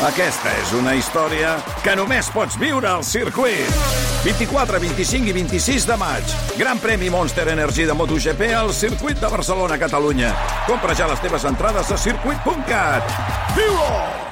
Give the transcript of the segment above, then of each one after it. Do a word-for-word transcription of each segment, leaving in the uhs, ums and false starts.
Aquesta és una història que només pots viure al circuit. vint-i-quatre, vint-i-cinc i vint-i-sis de maig. Gran premi Monster Energy de MotoGP al circuit de Barcelona, Catalunya. Compra ja les teves entrades a circuit punt cat. Viu-ho!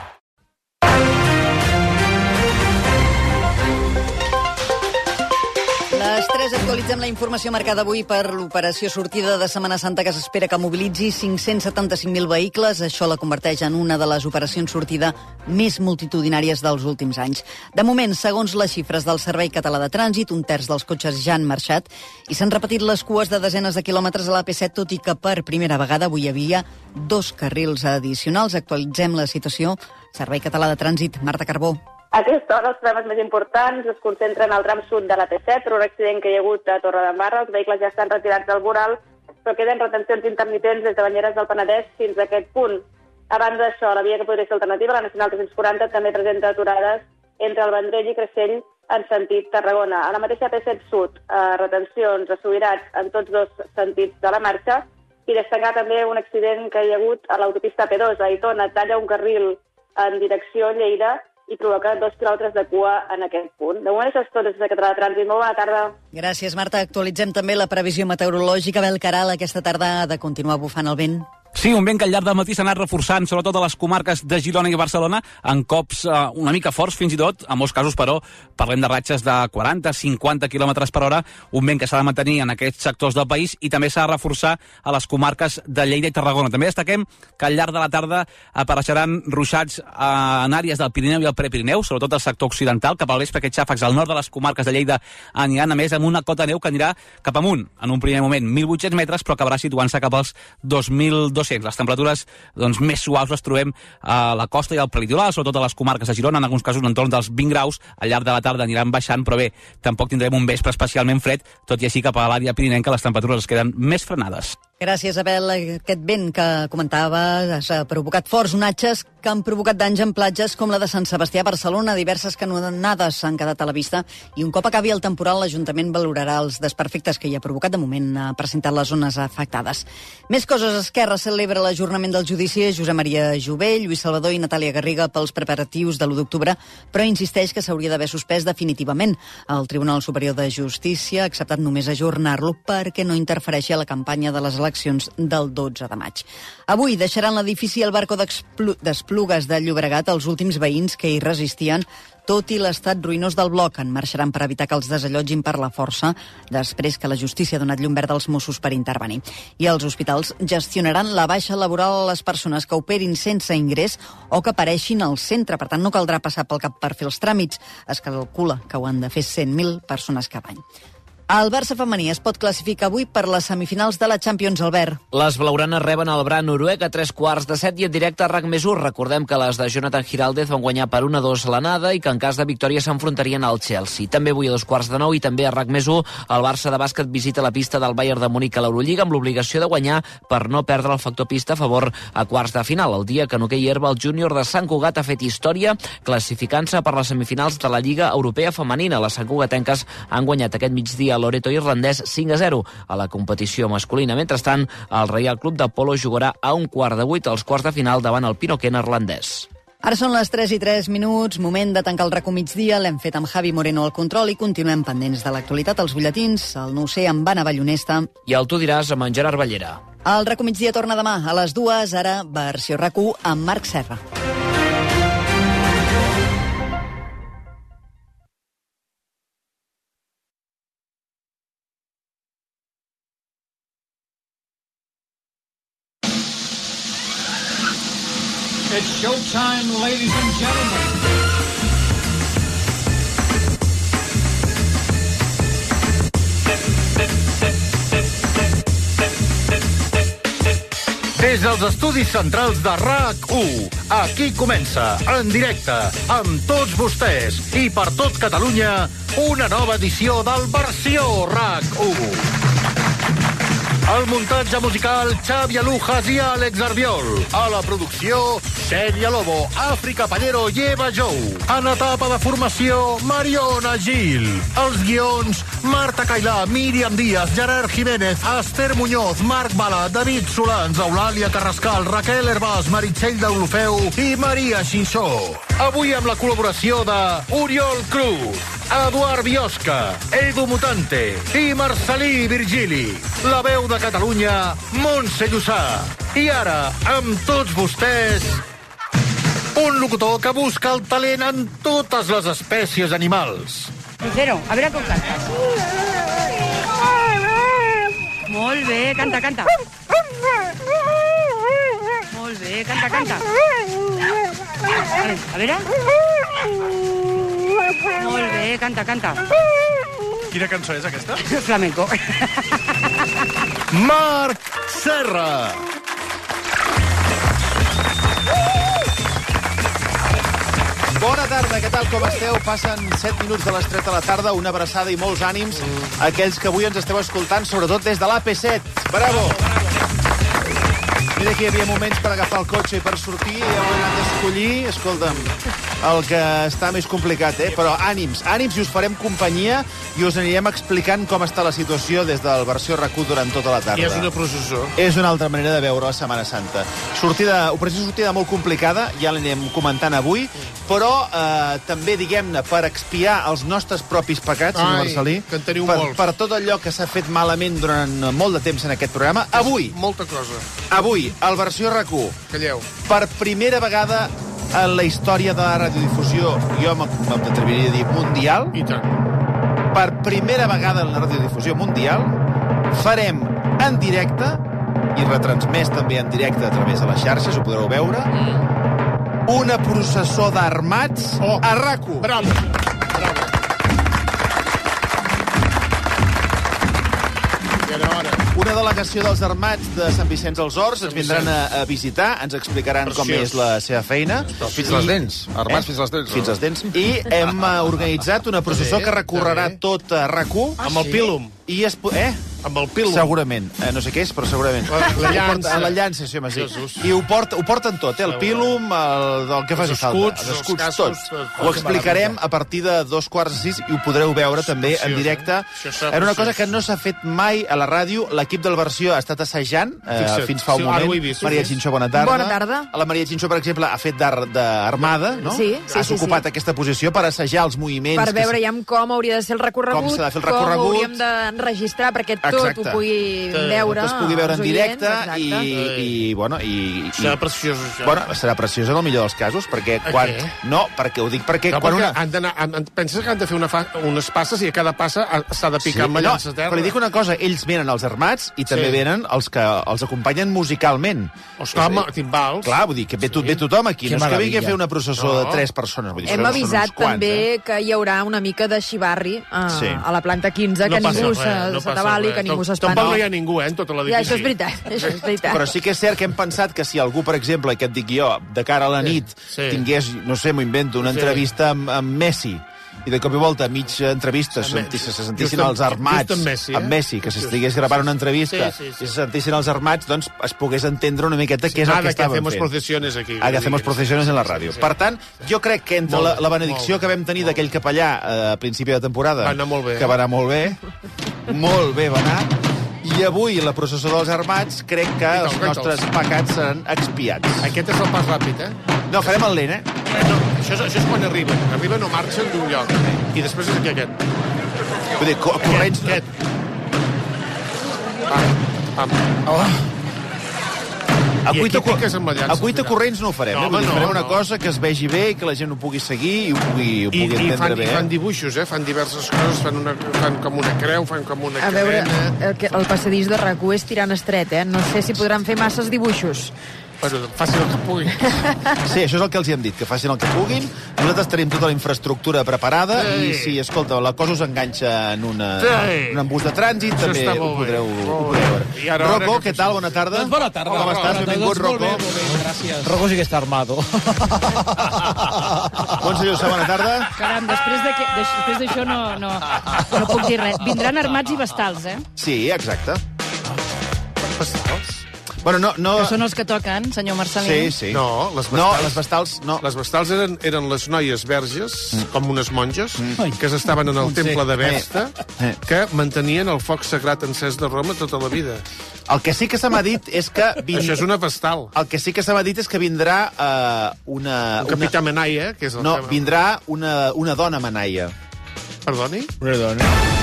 Les tres actualitzem la informació marcada avui per l'operació sortida de Setmana Santa que s'espera que mobilitzi cinc-cents setanta-cinc mil vehicles. Això la converteix en una de les operacions sortida més multitudinàries dels últims anys. De moment, segons les xifres del Servei Català de Trànsit, un terç dels cotxes ja han marxat i s'han repetit les cues de desenes de quilòmetres a l'A P set, tot i que per primera vegada avui hi havia dos carrils addicionals. Actualitzem la situació. Servei Català de Trànsit, Marta Carbó. A aquesta hora els problemes més importants es concentren al tram sud de l'A P set per un accident que hi ha hagut a Torredembarra. Els vehicles ja estan retirats del voral, però queden retencions intermitents des de Banyeres del Penedès fins a aquest punt. A banda d'això, la via que podria ser alternativa, la Nacional tres-cents quaranta, també presenta aturades entre el Vendrell i Creixell en sentit Tarragona. A la mateixa A P set sud, eh, retencions a Subirats en tots dos sentits de la marxa, i destacar també un accident que hi ha hagut a l'autopista P dos. A Aitona talla un carril en direcció Lleida i provoca dos quilòmetres de cua en aquest punt. De moment això és tot des de Català de Trànsit. Molt bona tarda. Gràcies, Marta. Actualitzem també la previsió meteorològica. Bel Caral, aquesta tarda ha de continuar bufant el vent. Sí, un vent que al llarg del matí s'ha anat reforçant, sobretot a les comarques de Girona i Barcelona, en cops eh, una mica forts, fins i tot, en molts casos, però, parlem de ratxes de quaranta a cinquanta quilòmetres per hora, un vent que s'ha de mantenir en aquests sectors del país i també s'ha de reforçar a les comarques de Lleida i Tarragona. També destaquem que al llarg de la tarda apareixeran ruixats eh, en àrees del Pirineu i el Prepirineu, sobretot al sector occidental, cap al vespre aquests xàfecs al nord de les comarques de Lleida aniran, a més, amb una cota neu que anirà cap amunt, en un primer moment mil vuit-cents metres, però acabarà situant-se cap als dos mil dos-cents. Les temperatures doncs, més suaus les trobem a la costa i al prelitoral, sobretot a les comarques de Girona, en alguns casos en entorn dels vint graus. Al llarg de la tarda aniran baixant, però bé, tampoc tindrem un vespre especialment fred, tot i així cap a l'àrea pirinenca les temperatures es queden més frenades. Gràcies, Abel. Aquest vent que comentava ha provocat forts onatges que han provocat danys en platges com la de Sant Sebastià a Barcelona. Diverses canonades s'han quedat a la vista i un cop acabi el temporal l'Ajuntament valorarà els desperfectes que hi ha provocat. De moment ha presentat les zones afectades. Més coses. Esquerra celebra l'ajornament del judici a Josep Maria Jové, Lluís Salvador i Natàlia Garriga pels preparatius de l'u d'octubre, però insisteix que s'hauria d'haver suspès definitivament. El Tribunal Superior de Justícia ha acceptat només ajornar-lo perquè no interfereixi a la campanya de les eleccions del dotze de maig. Avui deixaran l'edifici el barco d'Esplugues de Llobregat els últims veïns que hi resistien tot i l'estat ruïnós del bloc. En marxaran per evitar que els desallotgin per la força després que la justícia ha donat llum verda als Mossos per intervenir. I els hospitals gestionaran la baixa laboral a les persones que operin sense ingrés o que apareixin al centre. Per tant, no caldrà passar pel cap per fer els tràmits. Es calcula que ho han de fer cent mil persones cada any. El Barça femení es pot classificar avui per les semifinals de la Champions, Albert. Les blaugranes reben el Bran noruec a tres quarts de set i en directe a RAC més u. Recordem que les de Jonathan Giraldez van guanyar per un a dos l'anada i que en cas de victòria s'enfrontarien al Chelsea. També avui a dos quarts de nou i també a RAC més u el Barça de bàsquet visita la pista del Bayern de Munic a l'Eurolliga amb l'obligació de guanyar per no perdre el factor pista a favor a quarts de final. El dia que en hoquei herba el júnior de Sant Cugat ha fet història classificant-se per les semifinals de la Lliga Europea Femenina. Les santcugatenques han guanyat aquest migdia Loreto irlandès cinc a zero a la competició masculina. Mentrestant, el Reial Club de Polo jugarà a un quart de vuit als quarts de final davant el Pinoquet neerlandès. Ara són les tres i tres minuts, moment de tancar el RAC migdia. L'hem fet amb Javi Moreno al control i continuem pendents de l'actualitat, els butlletins, el nou C amb Anna Ballonesta. I el Tu diràs amb en Gerard Ballera. El RAC migdia torna demà a les dues, ara versió RAC u amb Marc Serra. It's showtime, ladies and gentlemen. Des dels estudis centrals de RAC u, aquí comença, en directe, amb tots vostès i per tot Catalunya, una nova edició del Versió RAC u. Al muntatge musical, Xavi Alujas i Àlex Arbiol. A la producció, Cèlia Lobo, Àfrica Pallero i Eva Jou. En etapa de formació, Mariona Gil. Els guions, Marta Cailà, Míriam Díaz, Gerard Jiménez, Esther Muñoz, Marc Bala, David Solans, Eulàlia Carrascal, Raquel Herbàs, Meritxell Deulofeu i Maria Xinxó. Avui amb la col·laboració de Oriol Cruz, Eduard Biosca, Edu Mutante i Marcelí Virgili. La veu de Catalunya, Montse Llussà. I ara, amb tots vostès, un locutor que busca el talent en totes les espècies animals. Lucero, a veure com cantes. Molt bé, canta, canta. Molt bé, canta, canta. A veure. Molt bé, canta, canta. Quina cançó és aquesta? Flamenco. Marc Serra. Bona tarda, què tal, com esteu? Passen set minuts de les tres de la tarda, una abraçada i molts ànims a aquells que avui ens esteu escoltant, sobretot des de l'A P set. Bravo! Mira que hi havia moments per agafar el cotxe i per sortir, i avui hem d'escollir, escolta'm, el que està més complicat, eh? Però ànims, ànims, i us farem companyia i us anirem explicant com està la situació des del versió R A C U durant tota la tarda. I és una processó. És una altra manera de veure la Setmana Santa. Sortida, operació sortida molt complicada, ja l'anem comentant avui, però eh, també, diguem-ne, per expiar els nostres propis pecats, senyor Marcelí, que en teniu per, molts. per tot allò que s'ha fet malament durant molt de temps en aquest programa, avui, Molta cosa. avui, el versió R A C U, Calleu. per primera vegada en la història de la radiodifusió, jo m'atreviria a dir mundial, I tant. per primera vegada en la radiodifusió mundial, farem en directe, i retransmès també en directe a través de les xarxes, ho podreu veure, una processó d'armats Oh. a R A C U. Bravo. Bravo. I ara, ara. Una delegació dels armats de Sant Vicenç dels Horts ens vindran a, a visitar, ens explicaran Preciós. com és la seva feina. Però fins les dents. Armats fins les dents. Fins les dents. I hem eh, organitzat una processó que recorrerà tot a R A C U. Amb el pílum. I es... po- Eh? Amb el pílum. Segurament. Eh, no sé què és, però segurament. La- la Ho llança. porta- La llança, sí, home, sí. Jesús. I ho, porta, ho porten tot, eh? El pílum, el, el que faci Els falta. escuts, Els els escuts, cascos, tot. tot. Ho explicarem a partir de dos quarts de sis i ho podreu veure també en preciós, directe. eh? Això serà Era una preciós. cosa que no s'ha fet mai a la ràdio. L'equip del versió ha estat assajant eh, Fixa't. fins fa un Sí, ara moment. ho he vist. Maria Sí, sí. Xinxó, bona tarda. Bona tarda. La Maria Xinxó, per exemple, ha fet d'ar- d'armada, no? Sí, sí, Has sí, ocupat sí. aquesta posició per assajar els moviments. Per que veure s- ja com hauria de ser el recorregut, Com s'ha de fer el com recorregut. ho hauríem d'enregistrar perquè tot Exacte. ho pugui Que veure es pugui veure en els directe oients, i, exacte. i, bueno, i, i, Serà preciós, això. Bueno, serà preciós en el millor dels casos, perquè A quan... què? No, perquè ho dic perquè No, quan perquè una... han d'anar... han- han- Penses que han de fer una fa, unes passes i a cada passa ha- s'ha de picar amb la no, llança a terra? però li dic una cosa, ells venen els armats i també Sí. venen els que els acompanyen musicalment. Ostres, És a dir, home, timbals. Clar, vull dir que ve, tot, ve tothom aquí. Que no és que vingui a meravella. fer una processó No. de tres persones. Vull dir, Hem són- són avisat uns quants, també eh? que hi haurà una mica de xivarri a, Sí. a la planta quinze, No que passa ningú res, se- no passa s'atabali, res. que ningú Tampoc s'espanta. no hi ha ningú, eh, en tot Ja, l'edifici. això és veritat, això és veritat. Però sí que és cert que hem pensat que si algú, per exemple, que et dic jo, de cara a la nit, Sí. tingués, no sé, m'ho invento, una Sí. entrevista amb, amb Messi, i de cop i volta, a mitja entrevista, se, senti, se sentissin Just amb- els armats, just amb Messi, eh? amb Messi, que s'estigués gravant una entrevista, Sí, sí, sí. i se sentissin els armats, doncs es pogués entendre una miqueta què és el Nada, que que estaven hacemos fent. procesiones aquí. Ah, que hacemos procesiones en la ràdio. Per tant, jo crec que entre Molt la, bé, la benedicció molt que vam tenir d'aquell capellà eh, a principi de temporada, Va anar molt bé. que va anar molt bé, molt bé va anar, i avui la processó dels armats crec que Guaita'ls, els guaita'ls. nostres pecats seran expiats. Aquest és el pas ràpid, eh? No, farem el lent, eh? No, això, és, això és quan arriben. Arriben o marxen d'un lloc. I després és aquí aquest. Vull dir, co corrents... Aquest. Ah, ah, oh. A I cuita, aquí piques amb la llança, a cuita mira. corrents no ho farem, No, eh? Vull home, dir, no, farem una no. cosa que es vegi bé i que la gent ho pugui seguir i ho pugui, ho I, pugui i, entendre fan, bé. I fan eh? dibuixos, eh? Fan diverses coses, fan, una, fan com una creu, fan com una A veure, cadena. el, que, el passadís de R A C U és tirant estret, eh? No sé si podran fer masses dibuixos. Bueno, facin el que puguin. Sí, això és el que els hi hem dit, que facin el que puguin. Nosaltres tenim tota la infraestructura preparada Sí. i si, escolta, la cosa us enganxa en, una, Sí. en un embús de trànsit, Això també està ho molt bé. podreu, ho Molt podreu bé. veure. I ara, Rocco, ara que què tal? Bona tarda. Doncs bona tarda. Com estàs? Benvingut, Doncs Rocco. Molt bé, molt bé, gràcies. Rocco sí que està armado. Montse Llussà, bona tarda. Caram, després de que- després d'això no, no, no puc dir res. Vindran armats i vestals, eh? Sí, exacte. Pastals. Bueno, no, no... Que són els que toquen, senyor Marcelí. Sí, sí. No, les No, vestals... les vestals, no. Les vestals eren, eren les noies verges, mm. com unes monges, mm. que estaven en el temple de Vesta, Eh. que mantenien el foc sagrat encès de Roma tota la vida. El que sí que se m'ha dit és que... Vind... Això és una vestal. El que sí que se m'ha dit és que vindrà uh, una... Un capità una... Menaia, que és el No, que... vindrà una, una dona Menaia. Perdoni? Una dona.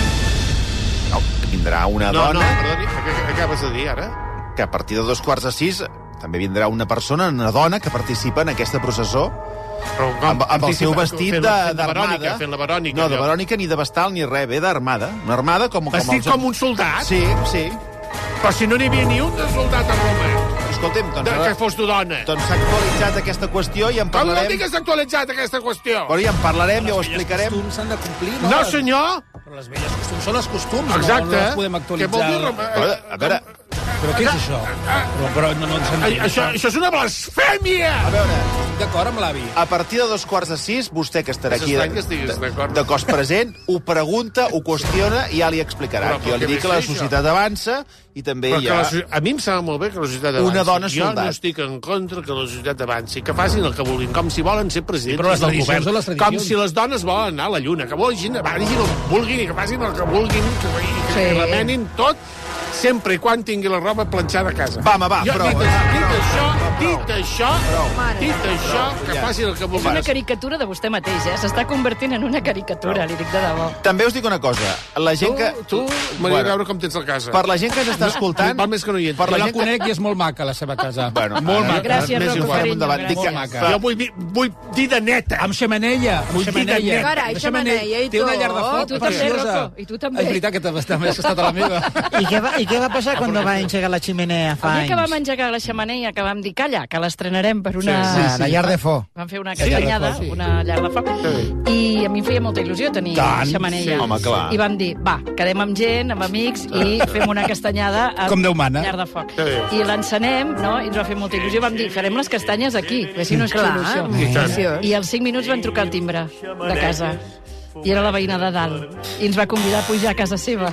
No, vindrà una No, dona... no, perdoni, què acabes de dir ara? Que a partir de dos quarts de sis també vindrà una persona, una dona, que participa en aquesta processó Però, com, amb, amb el seu vestit fent, de- fent la d'armada. Verònica, fent la Verònica. No, de allò. Verònica, ni de vestal, ni res, ve d'armada. Una armada com... com Vestit els... com un soldat? Sí, sí. Però si no n'hi havia ni un de soldat a Roma. Escolta'm, doncs... De, ara- que fos de dona. Doncs s'ha actualitzat aquesta qüestió i en Com no parlarem... digues actualitzat aquesta qüestió? Bueno, ja en parlarem, ja ho explicarem. Els costums s'han de complir, no? No, senyor! Però les velles costums són els costums, Exacte. no, no els podem Què actualitzar. vol dir? Roma? Però, a veure, Però què és això? Però, però no, no ens Ai, entenem. això, això és una blasfèmia! a veure, Estic d'acord amb l'avi. a partir de dos quarts de sis, vostè, que estarà És aquí estrany que estiguis d'acord. de cos present, ho pregunta, ho qüestiona i ja li explicarà. Però, però Jo li què dic que la és això? societat avança i també Però hi que ha... la, so- a mi em sembla molt bé que la societat avanci. Una dona Jo soldat. no estic en contra que la societat avanci, que facin el que vulguin, com si volen ser presidents Sí, però les del tradicions govern. són les tradicions. Com si les dones volen anar a la lluna, que vagin, vagin on vulguin i que facin el que vulguin, que, i que, Sí. que remenin tot, sempre i quan tingui la roba planxada a casa. Va, home, va, jo, prou, dit, va, dit prou, això, prou, dit això, Mare dit meva. això, que ja. facin el que És vulguin. una caricatura de vostè mateix, eh? S'està convertint en una caricatura, li dic de debò. També us dic una cosa. La gent Tu, que... tu m'agradaria veure com tens la casa. Per la gent que ens està escoltant... Val més que no hi entri. Per Jo la la gent que... conec i és molt maca, la seva casa. Bueno, molt ara- maca. Gràcies, més Rocco, igual, carinyo, endavant. Dic que- gràcies. Maca. Jo vull, dir- vull dir de neta. Amb xemeneia, amb Vull dir de xemeneia. net. Carai, De xemeneia i Té una tot. llar de foc I tu també, preciosa. Rocco, i tu també. És veritat que també has estat a la meva. ¿Y qué, va, ¿Y qué va a pasar cuando va a enchegar la chimenea, El dia que vam Fains? engegar la xemeneia, que vam dir, calla, que l'estrenarem per una... Sí, sí, sí. La llar de foc. Vam fer una llar de castanyada, foc, sí. una llar de foc, i a mi em feia molta il·lusió tenir Tant, xemeneia. sí. Home, clar. I vam dir, va, quedem amb gent, amb amics, i fem una castanyada amb Com Déu mana. llar de foc. Sí. I l'encenem, no?, i ens va fer molta il·lusió. Vam dir, farem les castanyes aquí, que si no és Clar, il·lusió. preciós. I als cinc minuts van trucar al timbre de casa. I era la veïna de dalt. I ens va convidar a pujar a casa seva.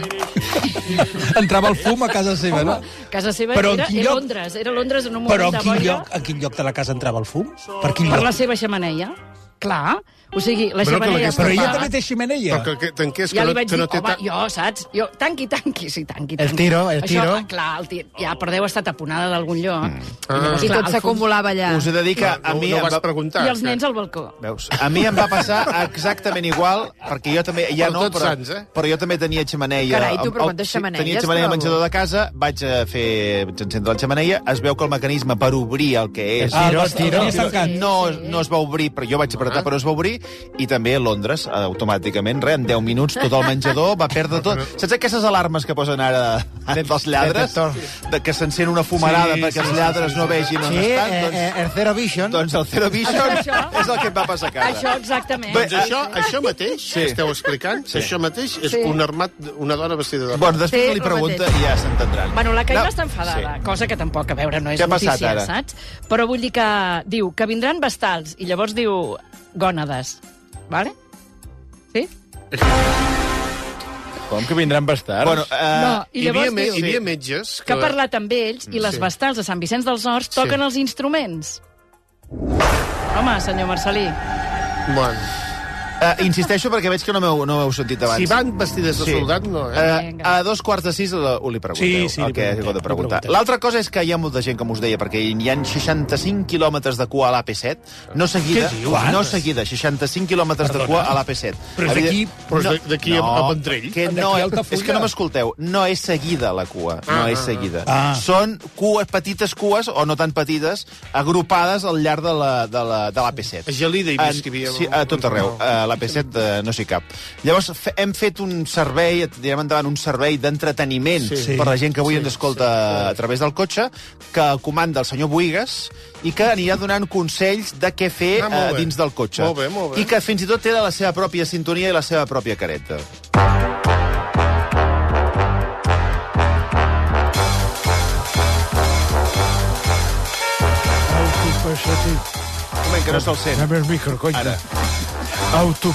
Entrava el fum a casa seva, no? Casa seva Però en era, quin era lloc? Londres. Era Londres en un Però moment en de quin, boira. lloc, en quin lloc de la casa entrava el fum? Per quin Per lloc? la seva xemeneia. Clar. O sigui, la Bueno, que xemeneia... aquesta- Però ella estava- també té xemeneia. Però que, que tanqués, que, Ja li no, vaig que dir, no té... home, ta- jo, saps? Jo, tanqui, tanqui, sí, tanqui, El tanqui. tiro, el tiro. Això, clar, el tir, ja, però deu estar taponada d'algun lloc. Mm. Ah. I tot s'acumulava allà. Us he de dir que a no, mi... no em vas va- preguntar. I els nens al balcó. Veus? A mi em va passar exactament igual, perquè jo també... Ja Per no, tots però, sants, eh? però jo també tenia xemeneia. Carai, tu, però Al- quantes sí, xemeneies, Tenia xemeneia al trobo? menjador de casa, vaig a fer... vaig encendre la xemeneia, es veu que el mecanisme per obrir el que és... Ah, el Tiro, tiro, tiro. tenies tancat. No, no es va obrir, però jo vaig apretar, però es va obrir, i també a Londres, automàticament, res, en deu minuts, tot el menjador va perdre tot. Saps aquestes alarmes que posen ara, ara dels lladres? De, que s'encén una fumarada Sí, perquè sí, els sí, lladres no vegin on Sí, estan? eh, Doncs, eh, el Zero Vision. doncs el Zero Vision Això- és el que em va passar a casa. Això, exactament. Bé, Doncs això, això mateix, Sí. que esteu explicant, Sí. això mateix és Sí. un armat, una dona vestida de... Bueno, després Sí, li el pregunta mateix. i ja s'entendran. Bueno, la Caila No, està enfadada, sí. cosa que tampoc, a veure, no és Què ha passat, notícia, ara? saps? Però vull dir que diu que vindran vestals, i llavors diu gònades, vale? Sí? Com que vindran bastards? Bueno, eh, No, i Hi havia, llavors me, diu hi havia metges que ha parlat amb ells i les Sí. vestals de Sant Vicenç dels Horts toquen els instruments. Home, senyor Marcelí. Bueno, eh, insisteixo perquè veig que no m'heu no m'heu sentit abans. si van vestides de Sí. soldat, no, eh? Eh, Vinga. a dos quarts de sis ho li pregunteu, Sí, sí, li el que preguntem, heu de li preguntar. preguntem. L'altra cosa és que hi ha molta gent, com us deia, perquè hi ha seixanta-cinc quilòmetres de cua a l'A P set, no seguida, Què dius? no seguida, seixanta-cinc quilòmetres de cua a l'A P set. Però és d'aquí- però és d'aquí a- a Ventrell? Que D'aquí no, a Altafulla. és que no m'escolteu, no és seguida la cua, no Ah, és ah, seguida. ah. Són cues, petites cues, o no tan petites, agrupades al llarg de la, de la, de l'A P set. A Gelida he vist que hi havia... Sí, a tot arreu. A l'A P set eh, no s'hi cap. Llavors, fe, hem fet un servei, direm endavant, un servei d'entreteniment Sí. per la gent que avui Sí. ens escolta a través del cotxe, que comanda el senyor Buigas i que anirà donant consells de què fer Ah, molt eh, bé. dins del cotxe. Molt bé, molt bé. I que fins i tot té la seva pròpia sintonia i la seva pròpia careta. Autopassatemps. Un moment, que no se'l sent. Dame el micro, coño. Ara.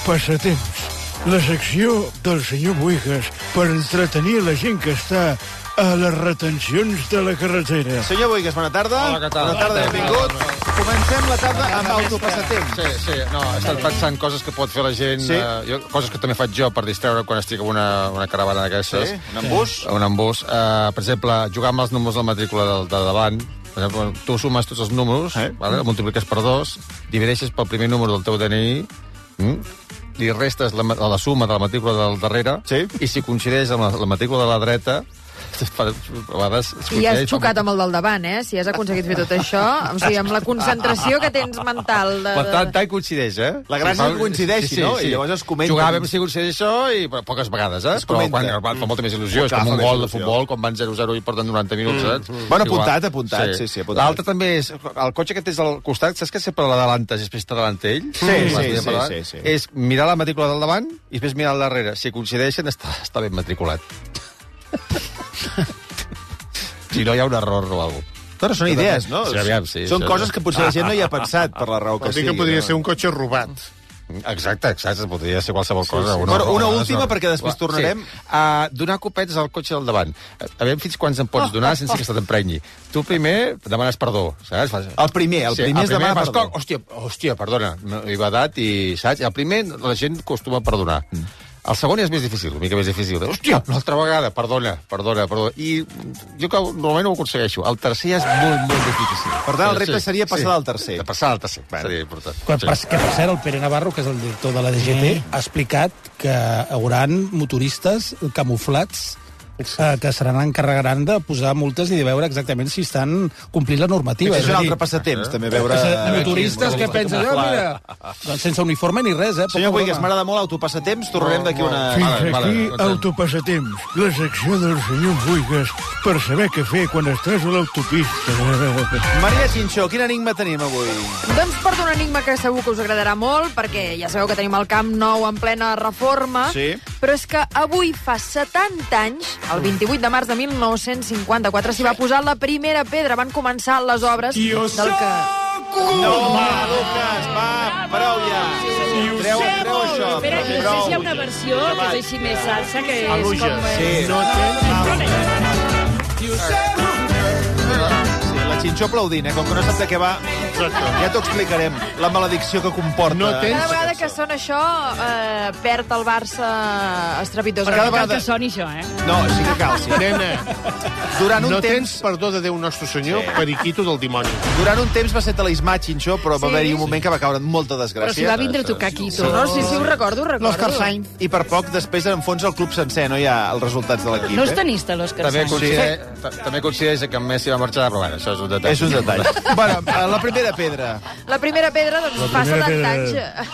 Autopassatemps. La secció del senyor Buigas per entretenir la gent que està a les retencions de la carretera. Senyor Boigues, bona tarda. Hola, què tal? Bona tarda, benvingut. Comencem la tarda amb autopassatemps. Sí, sí, no, he estat pensant coses que pot fer la gent, Sí. eh, jo, coses que també faig jo per distreure quan estic en una, una caravana d'aquestes. Sí, un embús. Un embús. Eh, per exemple, jugar amb els números de la matrícula de, de davant. Per exemple, tu sumes tots els números, eh? vale? multipliques per dos, divideixes pel primer número del teu D N I, mm? li restes la, la suma de la matrícula del darrere, sí. i si coincideix amb la, la matrícula de la dreta, a vegades... I has xocat amb el del davant, eh? Si has aconseguit fer tot això, o sigui, amb la concentració que tens mental de... Per tant, tant coincideix, eh? La gràcia és que coincideixi, no? I llavors es comenta. Jugàvem si coincideix això, i però poques vegades, eh? Però quan fa molta més il·lusió. És com un gol de futbol, quan van zero zero i porten noranta minuts, saps? Bueno, apuntat, apuntat, sí, sí, apuntat. L'altre també és... El cotxe que tens al costat, saps que sempre l'adelantes i després t'adalanta ell? Sí, sí, sí, sí. És mirar la matrícula del davant i després mirar al darrere. Si coincideixen, està, està ben matriculat. Si no hi ha un error o alguna cosa. Però són idees, no? Sí, aviam, sí, són sí, coses sí. que potser la gent no hi ha pensat, per la raó que Vol dir sigui. que podria no? ser un cotxe robat. Exacte, exacte, podria ser qualsevol cosa. sí. Una, Però una una, última, una, perquè després tornarem. Sí. Uh, donar copets al cotxe del davant. Aviam fins quants en pots donar sense que se t'emprenyi. Tu primer demanes perdó, saps? El primer, el primer es demana fas perdó. co- Hòstia, hòstia, perdona, m'he badat i, saps? El primer la gent acostuma a perdonar. Mm. El segon és més difícil, una mica més difícil. Hòstia, una altra vegada, perdona, perdona, perdona. I jo que normalment no ho aconsegueixo. El tercer és molt, molt difícil. Per tant, el repte seria passar del tercer. De passar del tercer, seria important. Quan, per, que, per cert, el Pere Navarro, que és el director de la D G T, ha explicat que hi haurà motoristes camuflats eh, que seran encarregaran de posar multes i de veure exactament si estan complint la normativa. És un altre passatemps, també, veure... Motoristes que pensen, oh, mira, doncs sense uniforme ni res, eh? Senyor Boigues, m'agrada molt autopassatemps, tornarem d'aquí una... Fins aquí, autopassatemps, la secció del senyor Boigues per saber què fer quan estàs a l'autopista. Maria Xinxó, quin enigma tenim avui? Doncs porto un enigma que segur que us agradarà molt, perquè ja sabeu que tenim el Camp Nou en plena reforma, Sí. però és que avui fa setanta anys, el vint-i-vuit de març de mil nou-cents cinquanta-quatre, s'hi va posar la primera pedra. Van començar les obres del que... No, va, Lucas, va, prou ja. Treu, treu això. Espera, que no sé si hi ha una versió que és així més salsa, que és Aluja. com... Sí. No Sí, la Xinxó aplaudint, eh? Com que no sap de què va, ja t'ho explicarem. La maledicció que comporta. No Cada vegada que sona això, eh, perd el Barça estrepitosament. Per cada vegada- que soni això, eh? No, sí que cal, sí. Nena, Durant un no temps... tens perdó de Déu nostre senyor, sí. periquito del dimoni. Durant un temps va ser talismà, Xinxó, però va Sí. haver-hi un moment que va caure en molta desgràcia. Però si va vindre a tocar aquí, tu. No, sí, sí, ho recordo, ho recordo. L'Òscar Sainz. I per poc després enfonsa el club sencer, no hi ha els resultats de l'equip. No és eh? tenista, l'Òscar També Sanz. coincideix, també coincideix que en Messi va marxar, però bueno, això és un detall. És un detall. Bueno, eh, la primera pedra. La primera pedra, doncs, La fa primera setanta pedra. anys.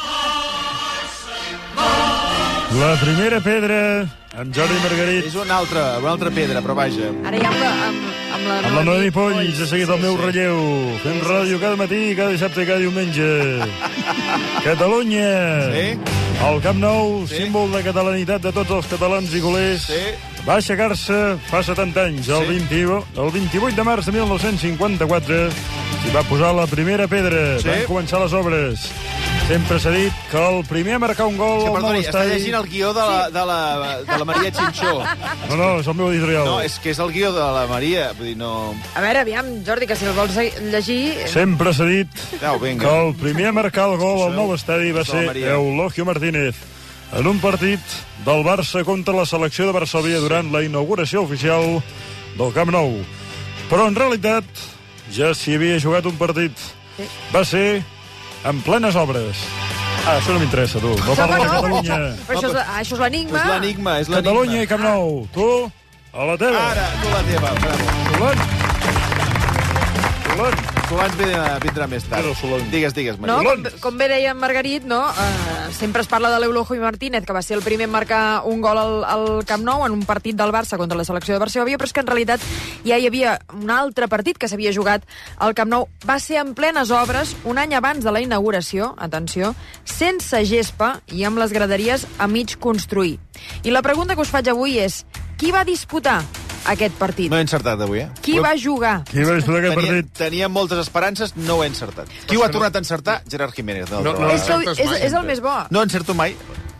La primera pedra, en Jordi Margarit. És una altra, una altra pedra, però vaja. Ara ja amb la, amb, amb la, Amb la Noemi Polls ha seguit el meu relleu, fent ràdio cada matí, cada dissabte i cada diumenge. Catalunya! Sí? El Camp Nou, símbol de catalanitat de tots els catalans i golers, Sí? va aixecar-se fa setanta anys, el, Sí. vint-i-u, el vint-i-vuit de març de mil nou-cents cinquanta-quatre, s'hi va posar la primera pedra, Sí. van començar les obres. Sempre s'ha dit que el primer a marcar un gol Sí, al nou perdoni, està estadi... llegint el guió de la, de la, de la Maria Xinxó. No, no, és el meu editorial. No, és que és el guió de la Maria, vull dir, no... A veure, aviam, Jordi, que si el vols llegir... Sempre s'ha dit Au, que vinga. el primer a marcar el gol al nou estadi va Això, ser Maria. Eulogio Martínez en un partit del Barça contra la selecció de Varsòvia durant la inauguració oficial del Camp Nou. Però en realitat ja s'hi havia jugat un partit. Va ser en plenes obres. Ah, això no m'interessa, tu. No parlo de Catalunya. Però això és, ah, això és l'enigma. És l'enigma, és l'enigma. Catalunya i Camp Nou. Tu, a la teva. Ara, tu la teva, bravo. Solans. Solans. Solans vindrà, vindrà més tard. Però Solans. Digues, digues, No, Maria. com, com bé deia en Margarit, no? Uh, sempre es parla de l'Eulogio Martínez, que va ser el primer en marcar un gol al, al Camp Nou en un partit del Barça contra la selecció de Varsòvia, però és que en realitat ja hi havia un altre partit que s'havia jugat al Camp Nou. Va ser en plenes obres, un any abans de la inauguració, atenció, sense gespa i amb les graderies a mig construir. I la pregunta que us faig avui és, qui va disputar aquest partit? No he encertat avui, eh? Qui va jugar? Qui va disputar aquest Tenia, partit? tenia moltes esperances, no ho he encertat. Qui ho ha tornat a encertar? Gerard Jiménez. No, No, no, no, És, que, encertes és, mai. és el més bo. no encerto mai.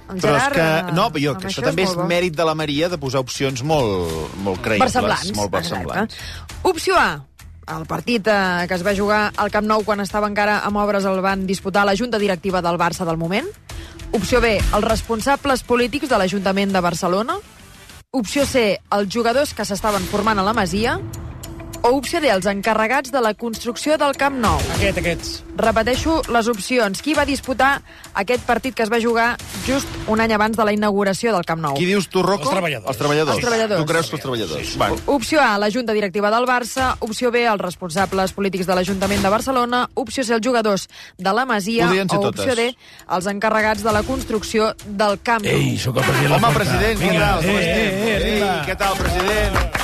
El Però és Gerard, que... No, però jo, amb que això això és també és molt bo. mèrit de la Maria de posar opcions molt, molt creïbles. Versemblants. Molt versemblants. Exacte. Opció A. El partit eh, que es va jugar al Camp Nou quan estava encara amb obres el van disputar la Junta Directiva del Barça del moment. Opció B. Els responsables polítics de l'Ajuntament de Barcelona. Opció C. Els jugadors que s'estaven formant a la Masia. O opció D. Els encarregats de la construcció del Camp Nou. Aquest, aquests. Repeteixo les opcions. Qui va disputar aquest partit que es va jugar just un any abans de la inauguració del Camp Nou? Qui dius tu, Rocco? Els treballadors. Els treballadors. Els treballadors. Tu creus que els treballadors? Sí. Bueno. Opció A, la Junta Directiva del Barça. Opció B, els responsables polítics de l'Ajuntament de Barcelona. Opció C, els jugadors de la Masia. Podrien ser O totes. opció D, els encarregats de la construcció del Camp Nou. Ei, sóc el president. Home, president, què Vinga. tal? Com Eh, estem? eh, eh, Ei, arriba. què tal, president?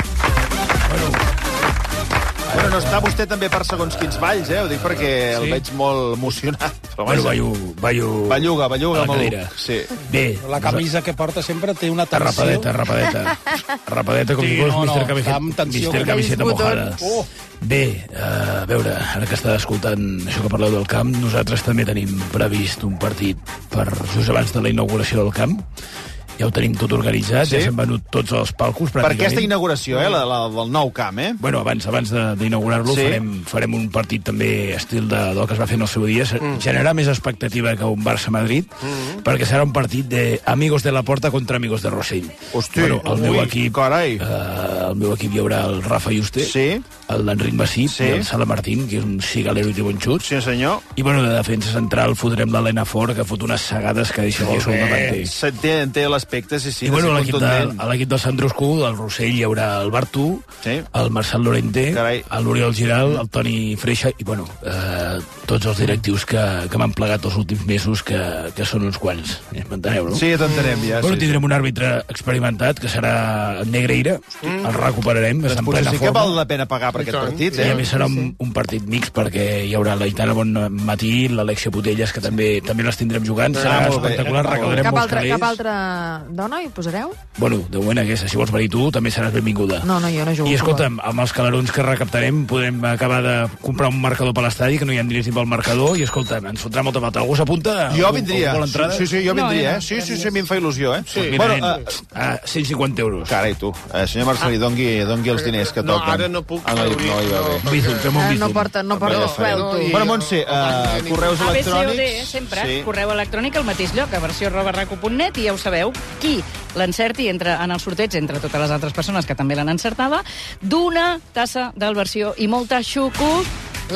Bueno, no està vostè també per segons quins balls, eh? Ho dic perquè el Sí? veig molt emocionat. Però Bueno, vaja. ballo, ballo... Belluga, belluga a la molt. cadira. Sí. Bé, La camisa que porta sempre té una tensió. rapadeta, rapadeta. Rapadeta com Sí, si fos no, no, mister Camiseta, està amb tensió. mister Camiseta Aquells mojada. botons. Oh. Bé, uh, a veure, ara que està escoltant això que parleu del camp, nosaltres també tenim previst un partit per just abans de la inauguració del camp. Ja ho tenim tot organitzat, Sí? ja s'han venut tots els palcos, Per pràcticament. aquesta inauguració, eh? La, la, del nou camp, eh? Bueno, abans abans de- d'inaugurar-lo Sí. farem, farem un partit també estil de, del que es va fer en el seu dia, mm. generar més expectativa que un Barça-Madrid, mm. perquè serà un partit de amigos de la Porta contra amigos de Rossell. Hosti, bueno, el meu ui, equip, carai. eh, el meu equip hi haurà el Rafa Juste, Sí. l'Enric Massip Sí. i el Sala Martín, que és un cigalero i té bon xut. Sí, senyor. I bueno, de defensa central fotrem l'Helena Fort, que fot unes segades que deixa dir el davanter. Se té, té l'aspecte, sí, sí, I bueno, de a ser l'equip de, contundent. a l'equip del Sandruscu, del Rossell, hi haurà el Bartu, Sí. el Marcel Lorente, Carai. l'Oriol Giral, el Toni Freixa i, bueno, eh, tots els directius que, que m'han plegat els últims mesos, que, que són uns quants. Eh, M'enteneu, no? Sí, t'entenem ja. Bueno, sí. tindrem un àrbitre experimentat, que serà el Negreira, el recuperarem, Doncs està en potser plena sí que forma. val la pena pagar per aquest partit, I a eh? més serà un, un partit mix perquè hi haurà la Itana Bonmatí, l'Alexia Putelles, que també també les tindrem jugant. Serà Ah, molt bé. espectacular, recaudarem Cap molts altra, calés. cap altra dona hi posareu? Bueno, de moment aquesta, si vols venir tu, també seràs benvinguda. No, no, jo no jugo. I escolta'm, amb els calarons que recaptarem podem acabar de comprar un marcador per l'estadi, que no hi ha diners ni pel marcador, i escolta'm, ens fotrà molta falta. Algú s'apunta? Jo Algú- vindria. algú vol entrada? Sí, sí, jo No, vindria, jo eh? no. Sí, sí, sí, a mi em fa il·lusió, eh? Sí. Mira, Bueno, nen, eh, a cent cinquanta euros. carai, tu. Eh, senyor Marcelí, dongui, dongui els diners que No, toquen. ara no puc, Ah, no, Rauli, no hi va bé. no. Bizum, fem un Eh, bizum. no porta, no porta No, suelto. no, i- Bueno, Montse, uh, correus A B C O D, electrònics... sempre, Sí. correu electrònic al mateix lloc, a versió arroba raco punt net, i ja ho sabeu, qui l'encerti entre, en el sorteig, entre totes les altres persones que també l'han encertada, d'una tassa del versió i molta xocolata.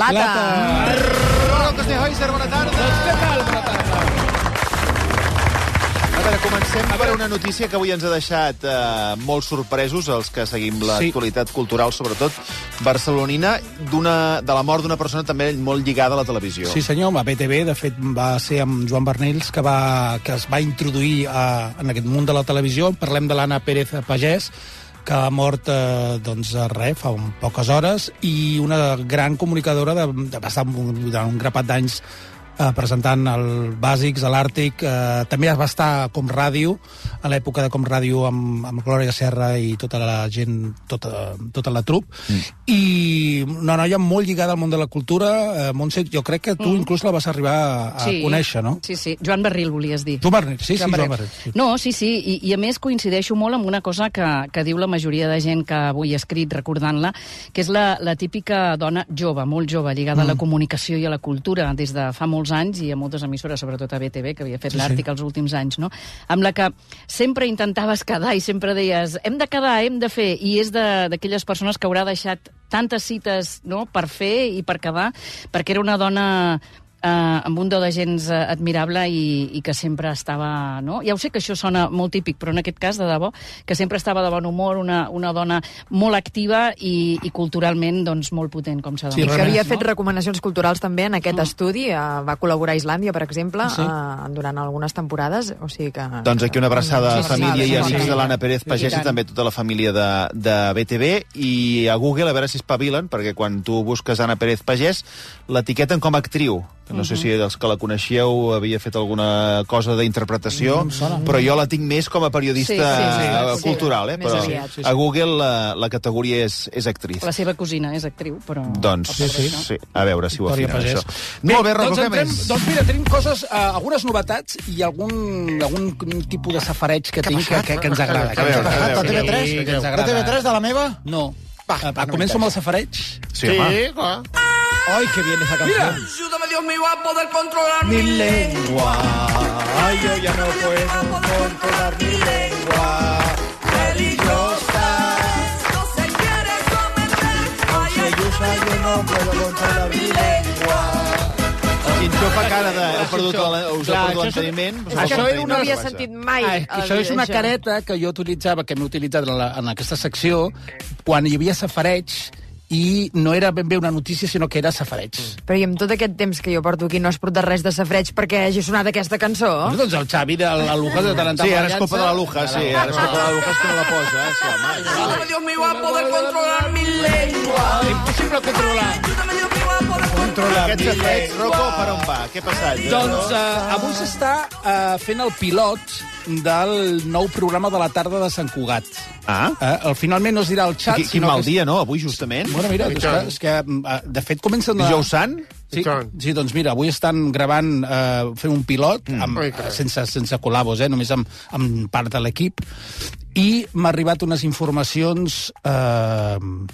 Lata. Rocos de Heuser, bona tarda. A veure, comencem per una notícia que avui ens ha deixat eh, molt sorpresos, els que seguim l'actualitat cultural, sobretot barcelonina, d'una de la mort d'una persona també molt lligada a la televisió. Sí, senyor, a B T V, de fet, va ser amb Joan Bernils que, va, que es va introduir a, en aquest món de la televisió. Parlem de l'Anna Pérez Pagès, que ha mort eh, doncs, res, fa un poques hores, i una gran comunicadora de, de, de un, un grapat d'anys eh, presentant el Bàsics, a l'Àrtic. Eh, també va estar com ràdio, a l'època de com ràdio amb, amb Glòria Serra i tota la gent, tota, tota la trup. Mm. I una noia molt lligada al món de la cultura. Eh, Montse, jo crec que tu mm. inclús la vas arribar a, a Sí, conèixer, no? Sí, sí. Joan Barril, volies dir. Joan Barril, sí, sí, Joan Joan Barril. Barril. Sí. No, sí, sí, i, i a més coincideixo molt amb una cosa que, que diu la majoria de gent que avui ha escrit recordant-la, que és la, la típica dona jove, molt jove, lligada mm. a la comunicació i a la cultura des de fa molts anys, i a moltes emissores, sobretot a B T V, que havia fet Sí, sí, l'Àrtic sí. els últims anys, no? Amb la que sempre intentaves quedar i sempre deies hem de quedar, hem de fer, i és de- d'aquelles persones que haurà deixat tantes cites, no?, per fer i per quedar, perquè era una dona eh, amb un do de gens eh, admirable i, i que sempre estava... No? Ja ho sé que això sona molt típic, però en aquest cas, de debò, que sempre estava de bon humor, una, una dona molt activa i, i culturalment doncs, molt potent, com s'ha de Sí, dir. que havia fet recomanacions culturals també en aquest mm. estudi. Eh, va col·laborar a Islàndia, per exemple, Sí. eh, durant algunes temporades. O sigui que... Doncs aquí una abraçada a Sí, sí, família sí, i sí, amics sí. de l'Anna Pérez I Pagès i tant. també tota la família de, de B T V, i a Google a veure si espavilen, perquè quan tu busques Anna Pérez Pagès l'etiqueten com a actriu, No sé si els que la coneixeu havia fet alguna cosa d'interpretació, Mm, però jo la tinc més com a periodista Sí, sí, sí, sí. cultural, eh? Més Però aviat. a Google la, la categoria és, és actriz. La seva cosina és actriu, però... Doncs, sí, sí. sí. A veure si ho Victòria afinen, Pagès. això. Molt bé, Rocco, doncs, què entrem, més? doncs mira, tenim coses, uh, algunes novetats i algun, algun tipus de safareig que tinc que, que, que ens agrada. A veure, a veure. De T V tres? Sí, que ens De agrada. T V tres, de la meva? No. Va, Uh, va, no començo amb el m'interessa. safareig? Sí, home. clar. Ay, qué bien esa canción. Mira. Ayúdame, Dios mío, a poder controlar Mi lengua, ay, yo ya no puedo controlar mi lengua religiosa. No se quiere someter. Ay, Si usa, yo no puedo controlar mi lengua. Si en això fa cara de... Heu perdut Això- la- us heu clar, perdut això és- l'enteniment? us heu això perdut era una- No havia l'enteniment, sentit mai. Ah, és que això és una això. careta que jo utilitzava, que m'he utilitzat en, la, en aquesta secció, quan hi havia safareig, i no era ben bé una notícia, sinó que era safareig. Però i amb tot aquest temps que jo porto aquí no has portat res de safreig perquè hagi sonat aquesta cançó? Oh? Doncs el Xavi de la Luja de tant en tant. Sí, ara és la culpa de la llança. Luja, sí, ara és culpa de la Luja, és que no la posa, eh? Sí, home. Ayúdame, Dios mío, a poder controlar mi lengua. Impossible controlar. Ayúdame, Dios mío, a poder Controlar Aquest safareig, Rocco, per on va? Què ha passat? Doncs uh, avui s'està uh, fent el pilot del nou programa de la tarda de Sant Cugat. Ah? Uh, finalment no es dirà el xat, Quin, quin sinó mal que... dia, no? Avui, justament. Bueno, mira, és que, és que uh, de fet comencen... Dijous Sant? Sí, sí, doncs mira, avui estan gravant, eh, fent un pilot, Mm. amb, sense, sense col·labos, eh, només amb, amb part de l'equip, i m'ha arribat unes informacions... Eh,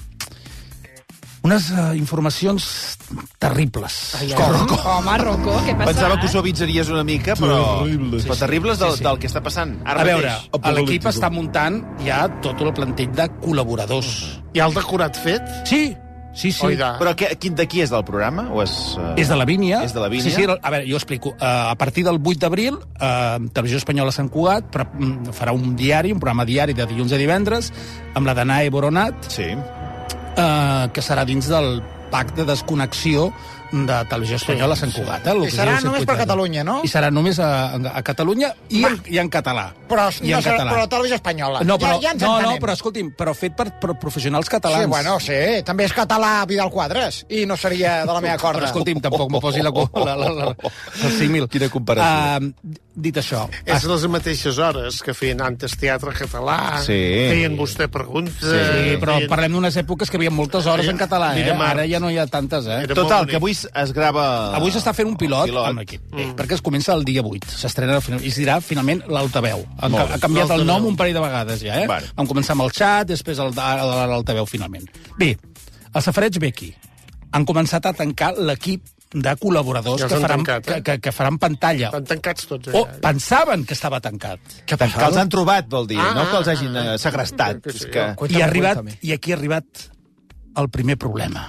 unes uh, informacions terribles. Ai, ai. Rocco. Home, Rocco, què passa? Pensava que ho suavitzaries una mica, però... Terribles. Però terribles del, Sí, sí. del que està passant ara A veure, mateix. l'equip està muntant ja tot el plantell de col·laboradors. Hi ha el decorat fet? Sí, sí, sí. Oida. Però què, quin, de qui és del programa? O és, uh... És de la Vínia. És de la Vínia? Sí, sí, a veure, jo explico. Uh, a partir del vuit d'abril, uh, Televisió Espanyola Sant Cugat però, mm, farà un diari, un programa diari de dilluns a divendres, amb la Danae Boronat, Sí. uh, que serà dins del pacte de desconnexió de Televisió Espanyola a Sant Cugat. Eh, el I que serà seria el només per circuit Catalunya, no? I serà només a, a Catalunya i en, i en català. Però, I no en serà, català. però televisió espanyola. No, però, ja, ja ens no, no, entenem. però escolti'm, però fet per, per professionals catalans. Sí, bueno, sí, també és català Vidal Quadres, i no seria de la meva corda. Però escolti'm, tampoc m'ho posi la, la, la, la, el símil. Quina comparació. Uh, dit això... És les mateixes hores que feien antes teatre català, Sí. feien vostè preguntes... Sí, però feien... parlem d'unes èpoques que hi havia moltes hores en català, eh? Mira, Marc. Ara ja no hi ha tantes, eh? Era Total, molt que avui es grava... Avui s'està fent un pilot, pilot. amb l'equip, mm. perquè es comença el dia vuit. S'estrena al final, i es dirà finalment l'altaveu. Ha, Molt bé. ha canviat el nom L'altaveu. un parell de vegades ja, eh? Vale. Vam començar amb el xat, després el, el, l'altaveu finalment. Bé, el safareig ve aquí. Han començat a tancar l'equip de col·laboradors Ja els que, han faran, tancat, eh? que, que, que faran pantalla. Estan tancats tots O allà. pensaven que estava tancat. Que, que els han trobat, vol dir, Ah, no que els ah, hagin ah, eh, segrestat. que sí, És que... I, ha arribat, I aquí ha arribat el primer problema.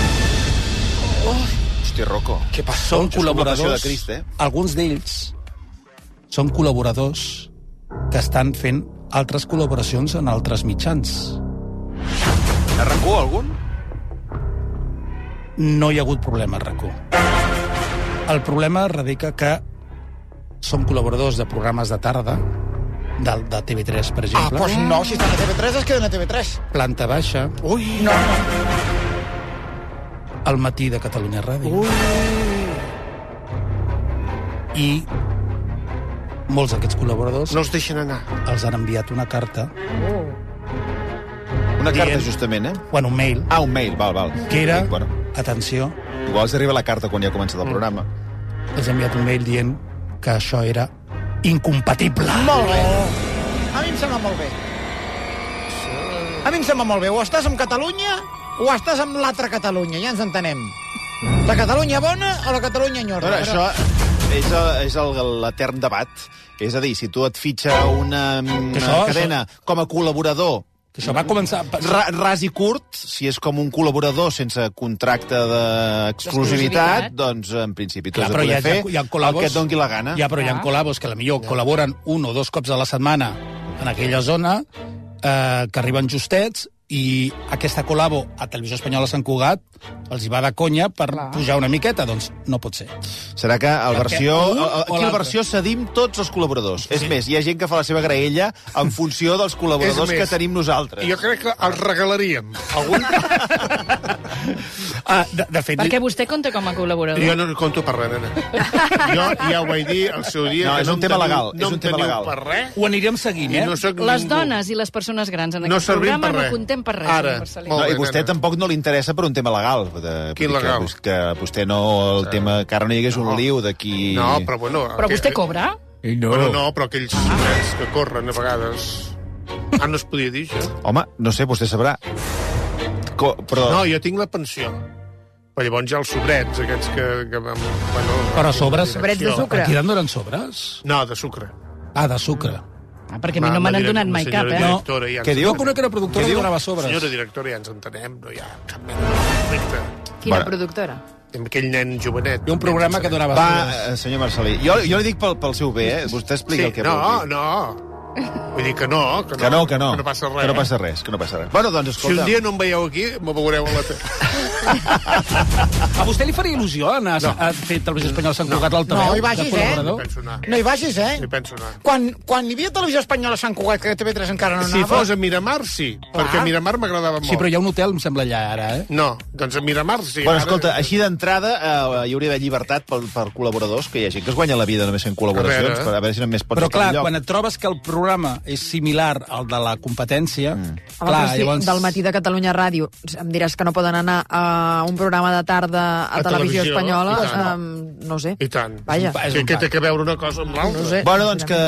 Hosti, Rocco. Què passa? Són Això és com la passió col·laboradors, de Crist, eh? alguns d'ells són col·laboradors que estan fent altres col·laboracions en altres mitjans. A RAC u, algun? No hi ha hagut problema a RAC u. El problema radica que som col·laboradors de programes de tarda, de, de T V tres, per Ah, exemple. doncs no, si estan a T V tres, es queden a T V tres. Planta baixa. Ui, no, no. El matí de Catalunya Ràdio. Ui. I molts d'aquests col·laboradors No els deixen anar. els han enviat una carta, Una carta, Dient- justament, eh? bueno, un mail, Ah, un mail, val, val. que era, Bueno, atenció, igual els arriba la carta quan ja ha començat el programa. els ha enviat un mail dient que això era incompatible. Molt bé. A mi em sembla molt bé. A mi em sembla molt bé. O estàs amb Catalunya o estàs amb l'altra Catalunya, ja ens entenem. La Catalunya bona o la Catalunya enyorda. Però això és, el- és el- l'etern debat. És a dir, si tu et fitxa una, una això- cadena com a col·laborador, Que això va començar... Ra, ras i curt, si és com un col·laborador sense contracte d'exclusivitat, D'exclusivitat. doncs en principi tu Clar, has de però hi poder ha, fer hi ha el col·labos, que et doni la gana. Ja, però hi ha Clar. col·labos que potser col·laboren un o dos cops a la setmana en aquella zona, eh, que arriben justets i aquesta col·labo a Televisió Espanyola Sant Cugat els hi va de conya per Clar. pujar una miqueta, doncs no pot ser. Serà que al Perquè versió, un o aquí al l'altre. versió cedim tots els col·laboradors. Sí. És més, hi ha gent que fa la seva graella en funció dels col·laboradors És més, que tenim nosaltres. Jo crec que els regalaríem. Algun... ah, de, de fet... Perquè vostè compta com a col·laborador. Jo no compto per res, nena. Jo ja ho vaig dir al seu dia... No, que és un em tema teniu- legal, No és un em tema teniu legal. per res. Ho anirem seguint, eh? I no soc Les ningú. dones i les persones grans en No aquest servim programa per no res. contem per res. Ara. senyor Marcelí. No, I vostè tampoc no li interessa per un tema legal. De, Quin vull dir legal? Que, que vostè no... El sí. tema... Que ara no hi hagués un No. liu d'aquí... No, però bueno... Però vostè cobra? No. Bueno, no, però aquells nens que corren a vegades... Ah, no es podia dir, això? Home, no sé, vostè sabrà. Co però... No, jo tinc la pensió. Però llavors hi ha els sobrets, aquests que... que bueno, Però sobres... Sobrets de sucre. Aquí donen sobres? No, de sucre. Ah, de sucre. Ah, perquè a mi no me n'han donat mai cap, eh? No. Ja Què diu? Jo conec una productora que donava sobres. Senyora directora, ja ens entenem, no hi ha cap mena de conflicte. Quina bueno. productora? Amb aquell nen jovenet. Hi ha un programa que donava Va, sobres. eh, senyor Marcelí, jo, jo li dic pel, pel seu bé, eh? Vostè explica Sí, el que no, vulgui. no. Vull dir que no, que no. Que no, que no. Que no passa res. Que no passa res, que no passa res. Bueno, doncs, Si escolta... un dia no em veieu aquí, me veureu a la tele. A vostè li faria il·lusió anar No. a fer Televisió Espanyola Sant Cugat l'altaveu? No hi vagis, de eh? col·laborador? Penso anar. No hi vagis, eh? Sí, penso anar. Quan, quan hi havia Televisió Espanyola a Sant Cugat, que T V tres encara no Si anava... fos a Miramar, sí. Perquè a Miramar m'agradava molt. Sí, però hi ha un hotel, em sembla, allà, ara, eh? No, doncs a Miramar sí. Bueno, Ara- escolta, així d'entrada eh, hi hauria d'haver llibertat per, per col·laboradors, que hi ha gent que es guanya la vida només fent col·laboracions, A veure. per a veure si només pots Però, estar clar, enlloc. quan et trobes que el programa és similar al de la competència, mm. Home, clar, però si llavors... del matí de Catalunya Ràdio em diràs que no poden anar a un programa de tarda a, A Televisió televisió, Espanyola, i tant. um, no sé. I tant. Vaja. És Que, un que pa- té que veure una cosa amb l'altra. No sé. Bueno, doncs que...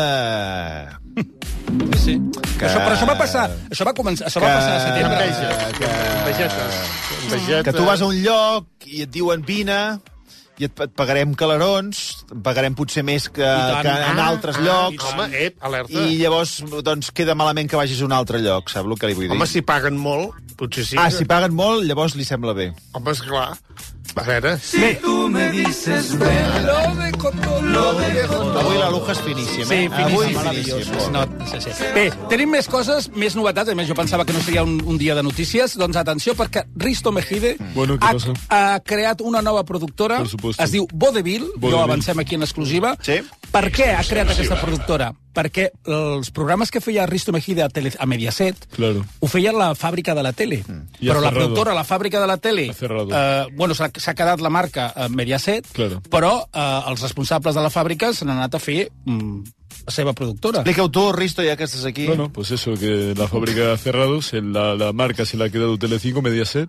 Sí. Que- Això, però això va passar, això va començar, això va passar a setembre. Enveja. Que... Envejetes. Envejetes. Que tu vas a un lloc i et diuen vine i et, et pagarem calarons, et pagarem potser més que, tant. que en Ah, altres ah, llocs. Home, ep, alerta. I llavors, doncs, queda malament que vagis a un altre lloc, sap el que li vull dir? Home, si paguen molt, potser sí. Ah, que- si paguen molt, llavors li sembla bé. Home, esclar. A veure... Bé. Avui la Luja és finíssim, Sí, eh? Avui finíssim, meravellós. finíssim. No, sí, sí. Bé, tenim més coses, més novetats. A més, jo pensava que no seria un, un dia de notícies. Doncs atenció, perquè Risto Mejide Bueno, ¿qué ha, pasa? ha creat una nova productora. Por supuesto. Es diu Vodevil. Vodevil. Jo avancem aquí en exclusiva. Sí. Per què ha creat aquesta productora? Perquè els programes que feia Risto Mejide a, tele, a Mediaset Claro. ho feia la fàbrica de la tele. I Però ha la cerrado. productora, la fàbrica de la tele, Ha cerrado. eh, bueno, s'ha s'ha quedat la marca eh, Mediaset, Claro. però eh, els responsables de la fàbrica s'han anat a fer mm, la seva productora. Explica-ho tu, Risto, ja que estàs aquí. Bueno, pues eso, que la fábrica ha cerrado, se- la, la marca se la ha quedado Telecinco, Mediaset,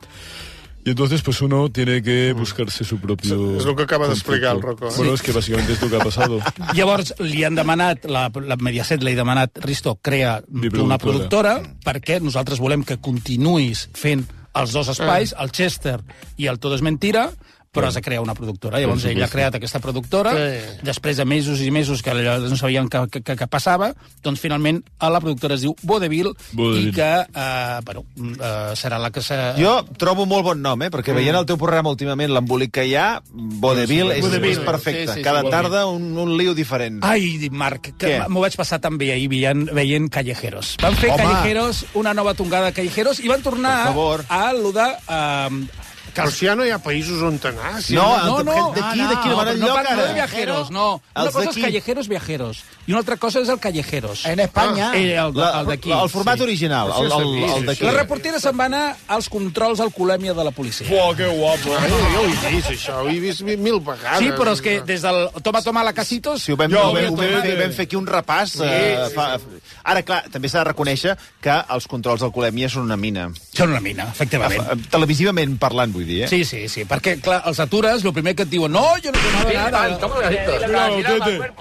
y entonces pues uno tiene que buscarse su propio... Es lo que acaba de concepto. explicar el Rocco, ¿eh? Bueno, Sí. es que básicamente es lo que ha pasado. Llavors li han demanat, la, la Mediaset li ha demanat, Risto, crea productora. una productora perquè nosaltres volem que continuïs fent els dos espais, el Chester i el Todo es Mentira, però has de crear una productora. Llavors Per ell ha supuesto. creat aquesta productora, Sí. després de mesos i mesos que allò no sabien què, què, què, què passava, doncs finalment a la productora es diu Vodevil, Vodevil. i que eh, bueno, eh, serà la que s'ha... Jo trobo molt bon nom, eh? Perquè veient el teu programa últimament, l'embolic que hi ha, Vodevil és, Vodevil, és perfecte. sí, sí, sí, Cada Vodevil. tarda un, un liu diferent. Ai, Marc, que Què? m'ho vaig passar tan bé ahir veient, veient Callejeros. Van fer Home. Callejeros, una nova tongada de Callejeros, i van tornar Per favor. a lo de... Uh, Però si ja no hi ha països on anar. Si No, no, no, d'aquí, no, d'aquí, no, van no, enlloc, parlo ara. de viajeros, no. Una Els cosa és d'aquí. Callejeros Viajeros i una altra cosa és el Callejeros. En Espanya. Eh, el, La, el d'aquí. el format original, el, el, el d'aquí. La reportera se'n va anar als controls alcoholèmia de la policia. Uau, que guapo. Ai, jo ho he vist, això, ho he vist mil vegades. Sí, però és que des del Toma, toma la Casitos... Si ho vam, jo ho vam, havia ho vam, tornat. fer, vam fer aquí un repàs. Sí, eh, sí, fa, Ara, clar, també s'ha de reconèixer que els controls d'alcoholèmia són una mina. Són una mina, efectivament. Eh, Televisivament parlant, vull dir, eh? Sí, sí, sí, perquè, clar, els atures, el primer que et diuen, no, yo no tomaba nada. Cuidado, Tete.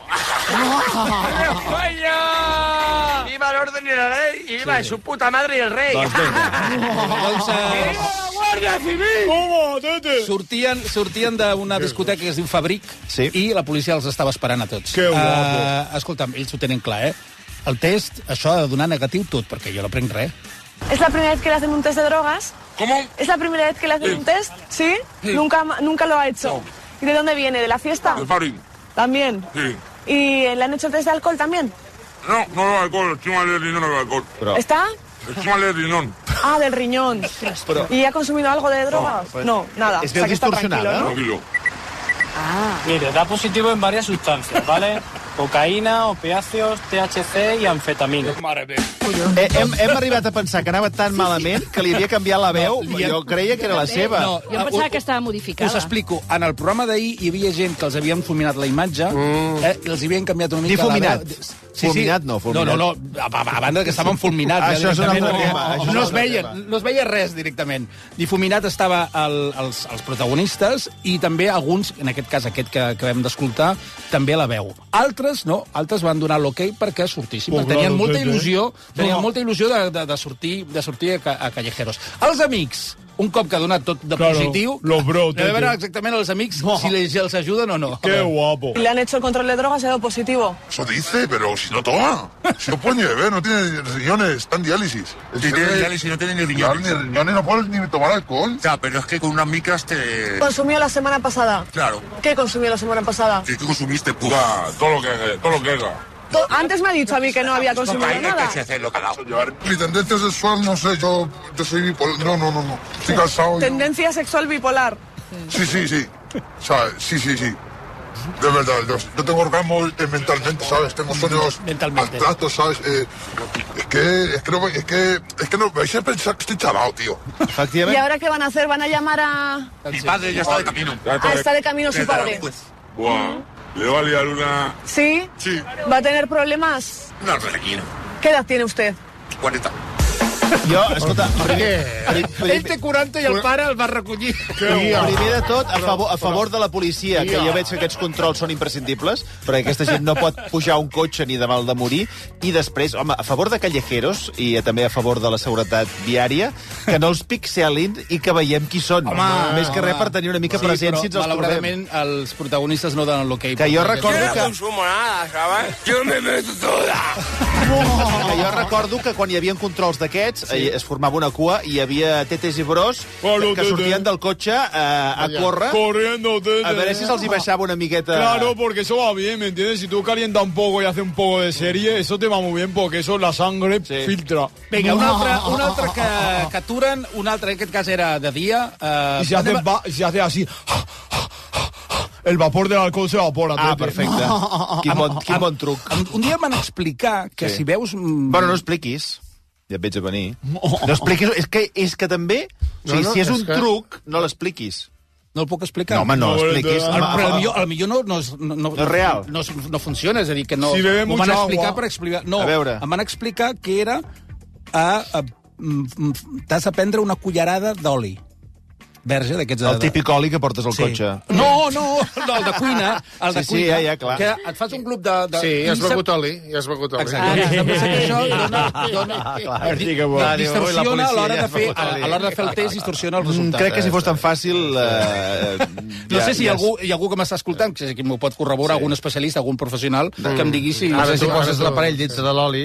¡España! ¡Viva el orden y la ley! ¡Y viva su puta madre y el rey! Doncs vinga. Doncs, eh, ¡Guardia Civil! ¿Cómo, Tete? sortien, sortien d'una discoteca que es diu Fabric Sí. i la policia els estava esperant a tots. Que guapo. Uh, escolta'm, ells ho tenen clar, eh? El test, això ha de donar negatiu tot, perquè jo no prenc res. ¿Es la primera vez que le hacen un test de drogas? ¿Cómo? ¿Es la primera vez que le hacen Sí. un test? ¿Sí? Sí. Nunca, nunca lo ha hecho. No. ¿Y de dónde viene? ¿De la fiesta? El Farin. También. Sí. ¿Y le han hecho el test de alcohol también? No, no, no alcohol. Estoy mal de riñón, no alcohol. Però, ¿Está? Estoy mal de riñón. Ah, del riñón. Pero- ¿Y ha consumido algo de drogas? pues, No, nada. es O sea, veu que está distorsionada. tranquilo, ¿no? Ah. Mire, da positivo en varias sustancias, ¿vale? Cocaïna, opiáceos, T H C i amfetamina. Eh, hem, hem arribat a pensar que anava tan malament que li havia canviat la veu. No, li- Jo creia que era la seva. No, Jo em pensava que estava modificada. Us explico. En el programa d'ahir hi havia gent que els havien fulminat la imatge, Mm. eh, i els havien canviat una mica Difuminat. la veu. Fulminat no, fulminat. No, no, no, a, a, a banda que estaven fulminats. Això és un altre directament. tema, això és un No es, altre veia, tema. no es veia res directament. Difuminat estava el, els, els protagonistes i també alguns, en aquest cas aquest que acabem d'escoltar, també la veu. Altres no, altres van donar l'ok perquè sortíssim. Pues tenien claro, molta tete. il·lusió, tenien No. molta il·lusió de, de, de sortir, de sortir a, ca- a Callejeros. Els amics, un cop que ha donat tot de Claro, positiu, los bros, hem de tete. veure exactament els amics si les, els ajuden o no. Qué guapo. ¿Y le han hecho el control de drogas y ha dado positivo? Eso dice, pero si no toma. Si no puede ni beber, no tiene riñones, está en diálisis. Si tiene diálisis, no tiene ni riñones. Claro, ni riñones, no puedes ni tomar alcohol. Ya, pero es que con unas micras te... ¿Consumió la semana pasada? Claro. ¿Qué consumió la semana pasada? Si tú consumiste, pues... Todo lo que todo lo que haga. To- Antes me ha dicho a mí que no había consumido nada. Mi tendencia sexual, no sé, yo, yo soy bipolar. No, no, no, no. Estoy cansado. yo- Tendencia sexual bipolar. Sí, sí, sí. O sea, sí, sí, sí. De verdad, yo, yo tengo orgasmos eh, mentalmente, ¿sabes? Tengo sueños abstractos, ¿sabes? Eh, es que, es que no, es que, es que no, vais a pensar que estoy chalado, tío. ¿Y ahora qué van a hacer? ¿Van a llamar a...? Mi padre ya está de camino. Ah, está de camino su padre. Buah, le va a liar una... ¿Sí? Sí. ¿Va a tener problemas? No, tranquilo. ¿Qué edad tiene usted? cuarenta. Jo, escolta, primer, pri, pri, Ell té quaranta i el pare el va recollir. primer de tot, a favor, a favor de la policia, que jo veig que aquests controls són imprescindibles, perquè aquesta gent no pot pujar un cotxe ni de mal de morir, i després, home, a favor de callejeros, i també a favor de la seguretat viària, que no els pixelin i que veiem qui són. Home, Més que res per tenir una mica sí, present si ens però els trobem. malauradament els protagonistes no donen l'ok. Que jo recordo Yo no que... consumo nada, ¿sabes? Yo me meto toda. Que jo recordo que quan hi havia controls d'aquests sí. es formava una cua i hi havia tetes i bros Claro, que tete. sortien del cotxe eh, a córrer Corriendo, tete. a veure si se'ls hi baixava una miqueta... Claro, porque eso va bien, ¿me entiendes? Si tú calientas un poco y haces un poco de serie, eso te va muy bien porque eso la sangre filtra. Vinga, un altre, un altre que, que aturen, un altre, en aquest cas era de dia. Eh, Y se hace, anem a- va- y se hace así. El vapor del alcohol se evapora. Ah, tete. perfecte. Quin bon, quin bon truc. Un dia em van explicar que Sí. si veus... mm, Bueno, no expliquis. Ja et veig a venir. No expliquis... És que, és que també... O sigui, No, no, si és és un que- truc, no l'expliquis. No el puc explicar? No, home, no, No, expliquis. El, però el millor, el millor no, no, és, no, no, No és real. No, no funciona, és a dir, que no... Si bebe m'ho van mucha explicar agua. per explicar... No, A veure. em van explicar que era... A, a, mm, mm, t'has de prendre una cullerada d'oli verge d'aquests... de- El típic oli que portes al Sí. cotxe. No, no, no, el de cuina. El de Sí, sí, cuina, ja, ja, clar. Que et fas un club de... de Sí, has quinze begut oli, ja has begut oli. Exacte. Sembla ser que això dona... dona clar, di- sí que bo. di- La distorsiona a policia l'hora ja de fer, fa a, a l'hora de fer el test, distorsiona els Mm, resultats. crec que si fos tan fàcil... Eh, No ja- sé si hi ja ha algú, hi ha algú que m'està escoltant, que qui m'ho pot corroborar, algun especialista, algun professional, que em digui si... Ara si tu- poses tu- l'aparell dins de l'oli...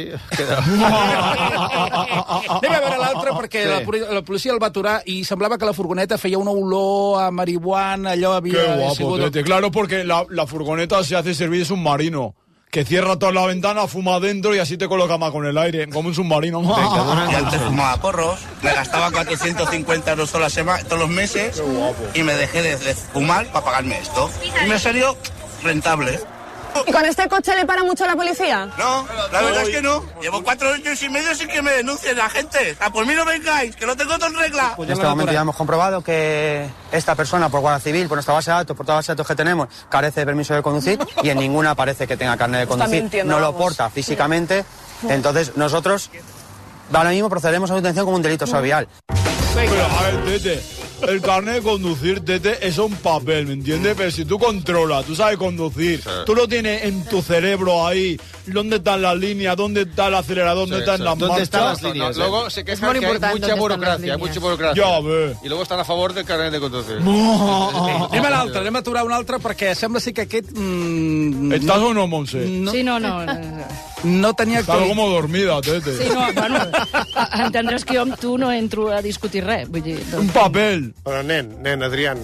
Anem a veure l'altre, perquè Sí. la, poli- la policia el va aturar i semblava que la furgoneta feia una olor a marihuana, allò Qué havia... guapo, sigut... tete. Claro, porque la, la furgoneta se hace servir de submarino. Que cierra toda la ventana, fuma adentro y así te coloca más con el aire, como un submarino. Y antes fumaba porros, me gastaba cuatrocientos cincuenta euros todas las sema- todos los meses y me dejé de, de fumar para pagarme esto. Y me salió rentable. ¿Y con este coche le para mucho la policía? No, la verdad es que no. Llevo cuatro años y medio sin que me denuncien la gente. A por mí no vengáis, que lo tengo todo en regla. En este momento ya hemos comprobado que esta persona, por Guardia Civil, por nuestra base de datos, por toda la base de datos que tenemos, carece de permiso de conducir y en ninguna parece que tenga carnet de Está conducir. mintiendo, No lo vamos. porta físicamente. Entonces, nosotros ahora mismo procederemos a su detención como un delito social. Pero, a ver, tete, el carnet de conducir, tete, es un papel, ¿me entiendes? Pero si tú controlas, tú sabes conducir, tú lo tienes en tu cerebro ahí, dónde están las líneas, dónde está el acelerador, dónde Sí, están sí. las ¿Dónde marchas. están las líneas? No, luego se quejan muy que hay importante mucha dónde están burocracia, las hay líneas. mucha burocracia. Ya ves. I luego estan a favor del carnet de conducir. Anem a l'altre, anem a aturar un altre, perquè sembla ser que aquest... Mm, ¿Estás o no, Monse? no, Sí, no, no. no tenia Estás actualitat. como dormida, tete. Sí, no, bueno, entendràs que jo amb tu no entro a discutir res. Vull dir, Un papel. Però, nen, nen, Adrián,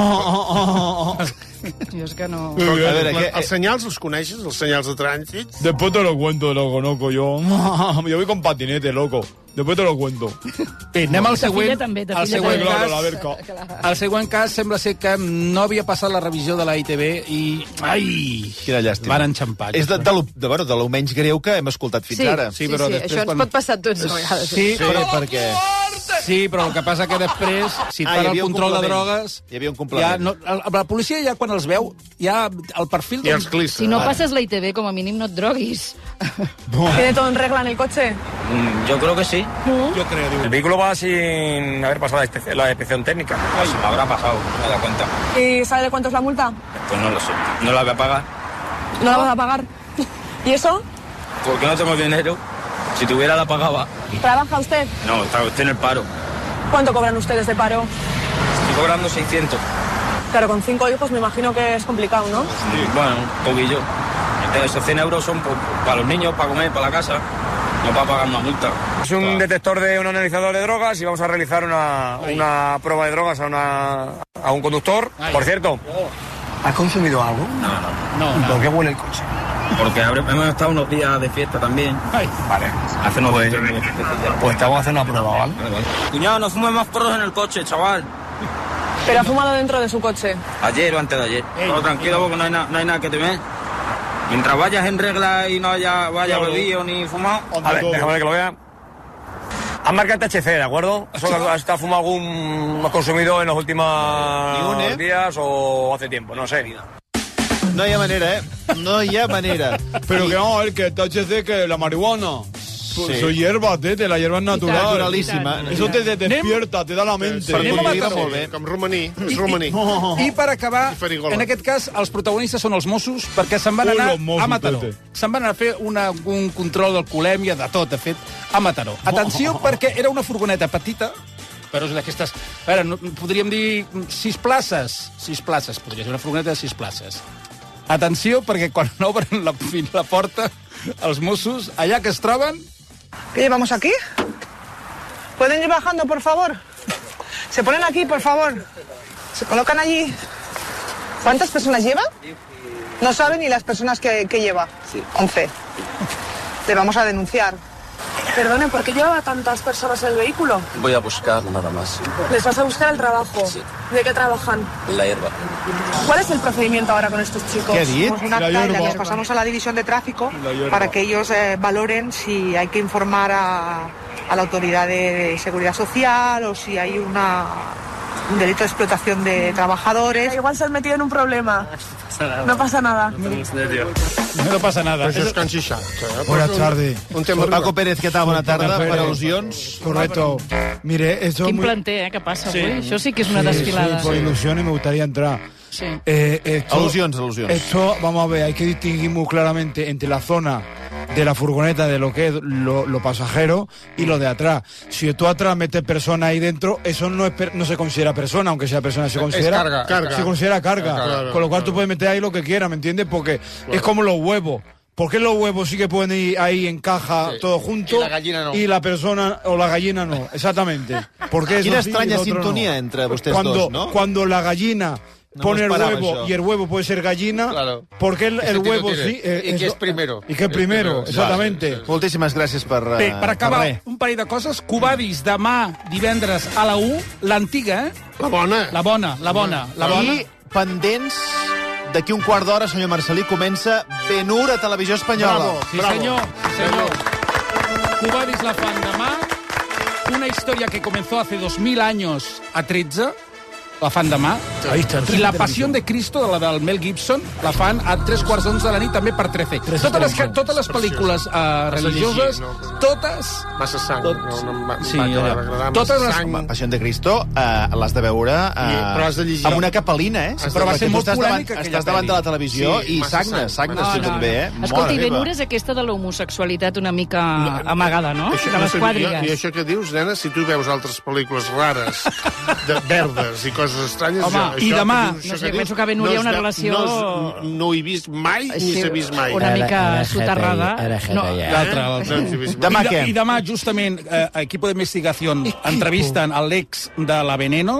jo és que no... A veure, què- els senyals els coneixes, els senyals de trànsit? Después te lo cuento, lo conozco yo. Yo voy con patinete, loco. Después te lo cuento. Bé, anem al Ta següent. filla també, ta al filla següent també. Claro, la cas. verca. El següent cas sembla ser que no havia passat la revisió de la I T V i... Ai! Quina llàstima. Van enxampar. És de, de, lo, de, bueno, de lo menys greu que hem escoltat fins Sí, ara. sí, sí, sí. Això ens pot passar a tots a vegades. Sí, Sí, però, perquè... sí, però el que passa que després, si et Ah, fan hi el havia un control de complement. drogues... Hi havia un Ja, complement. no, el, la policia ja quan els veu, ja el perfil... I els clissa. Si no passes la I T V, com a mínim no et droguis. ¿Tiene todo en regla en el coche? Yo creo que sí. Yo creo, digo. El vehículo va sin haber pasado la, inspe- la inspección técnica. Pues me habrá pasado, no me da cuenta. ¿Y sabe de cuánto es la multa? Pues no lo sé. No la voy a pagar. ¿No la vas a pagar? ¿Y eso? Porque no tengo dinero. Si tuviera la pagaba. ¿Trabaja usted? No, está usted en el paro. ¿Cuánto cobran ustedes de paro? Estoy cobrando seiscientos. Claro, con cinco hijos me imagino que es complicado, ¿no? Sí, bueno, un poquillo. Entonces, esos cien euros son por- para los niños, para comer, para la casa. No para pagar una multa. Es un detector de un analizador de drogas y vamos a realizar una, una prueba de drogas a, una, a un conductor. Por cierto, ¿has consumido algo? No, no. No, no. ¿Por qué huele el coche? Porque habré- hemos estado unos días de fiesta también. Vale. Hace unos días. Pues te vamos a hacer una prueba, ¿vale? Cuñado, no fumes más porros en el coche, chaval. Pero ha fumado dentro de su coche. Ayer o antes de ayer. Todo tranquilo porque no hay, na- no hay nada que temer. Mientras vayas en regla y no haya, vaya Claro. bebido ni fumado. A ver, déjame que lo vea. Has marcado T H C, ¿de acuerdo? ¿Eso que has has fumado algún has consumido en los últimos Ni un, ¿eh? días o hace tiempo? No sé. No hi ha manera, eh? No hi ha manera. Pero que vamos a ver, que el T H C, que la marihuana. Sí. Eso hierbas, eh, de la hierba es natural. Naturalíssima. Eso te, te despierta, te da la mente. Per Anem a conduir va Mataró. molt bé. Com romaní, és I, romaní. i, I per acabar, I farigola. en aquest cas, els protagonistes són els Mossos, perquè se'n van Ui, anar los Mossos, a Mataró. Tete. Se'n van anar a fer una, un control d'alcoholèmia, de tot, de fet, a Mataró. Atenció, perquè era una furgoneta petita, però és d'aquestes... A veure, no, podríem dir sis places. Sis places, podria ser una furgoneta de sis places. Atenció, perquè quan obren la, la porta, els Mossos, allà que es troben... ¿Qué llevamos aquí? ¿Pueden ir bajando, por favor? Se ponen aquí, por favor. Se colocan allí. ¿Cuántas personas lleva? No saben ni las personas que, que lleva. Sí. once. Le vamos a denunciar. Perdone, ¿por qué lleva tantas personas en el vehículo? Voy a buscar nada más. ¿Les vas a buscar el trabajo? Sí. ¿De qué trabajan? La hierba. ¿Cuál es el procedimiento ahora con estos chicos? Què ha dit? Hacemos una La acta y hierba. les pasamos a la división de tráfico La hierba. para que ellos eh, valoren si hay que informar a, a la autoridad de seguridad social o si hay una, un delito de explotación de trabajadores. Igual se han metido en un problema. No pasa nada. No passa nada. Això és Can seixanta. Eh? Buenas tardes. Un tema Paco Pérez, què tal? Bona tarda. Pérez. Per al·lusions. Correcto. Mire, esto Quin muy... planter, eh, que passa Sí. avui. Això sí que és una Sí, desfilada. sí, por ilusiones me gustaría entrar. Sí. Eh, esto, Al·lusions, al·lusions. Esto, vamos a ver, hay que distinguir muy claramente entre la zona de la furgoneta de lo que es lo, lo pasajero y lo de atrás. Si tú atrás metes personas ahí dentro, eso no es per- no se considera persona, aunque sea persona, se considera carga. Carga. Se considera carga. Claro, Con lo cual claro. tú puedes meter ahí lo que quieras, ¿me entiendes? Porque es como los huevos. ¿Por qué los huevos sí que pueden ir ahí en caja Sí. todo junto Y la gallina no. y la persona o la gallina no? Exactamente. Porque Quina eso sí y estranya lo otro sintonia no. entre vostès cuando, dos, no? Cuando la gallina No pone el m'esperava, huevo això. y el huevo puede ser gallina, Claro. porque el, ¿Qué el sentido huevo tiene? sí... eh, ¿Y qué eso- es primero? I què és primero, Es primero. exactamente. Sí, sí, Moltíssimes gràcies per... eh, Bé, per acabar, res. un parell de coses. Cubadis, demà, divendres, a la u, l'antiga, eh? La bona. La bona, la bona, la bona. I pendents, d'aquí un quart d'hora, senyor Marcelí, comença Ben-Hur a Televisió Espanyola. Bravo. Sí, senyor, sí, senyor. Cubadis la fan demà. Una historia que comenzó hace dos mil años a tretze, la fan demà. Ahí está, I La Passió de Cristo, de la del Mel Gibson, la fan a tres quarts d'onze de la nit, també per trece. Totes les, ca- totes les pel·lícules uh, religioses, llegir, no? totes... Massa sang. Tot- No, no em va, Sí, sí, va acabar allò. d'agradar. Totes Massa les- sang. Passió de Cristo eh, l'has de veure eh, I- però has de llegir. amb una capelina, eh? Però va ser Perquè tu molt estàs davant, polèmica, aquella estàs davant de la pel·li. televisió Sí, i massa sagnes, sang, sagnes massa tu sang. també, eh? Escolta, i Mare meva. Ben-Hur és aquesta de l'homosexualitat una mica amagada, no? Això, De les no sabia. quadrigues. I això que dius, nena, si tu veus altres pel·lícules rares, de verdes i coses estranyes... Home, jo, i això demà- que dius, No això sé, que penso dius, que Ben-Hur hi ha es una veu- relació- No, es- no ho he vist mai, ni s'ha vist mai. Una mica soterrada. No, L'altra, l'altra. No ens he vist Demà I, què? I demà, justament, eh, equipo de investigació entrevisten a l'ex de la Veneno,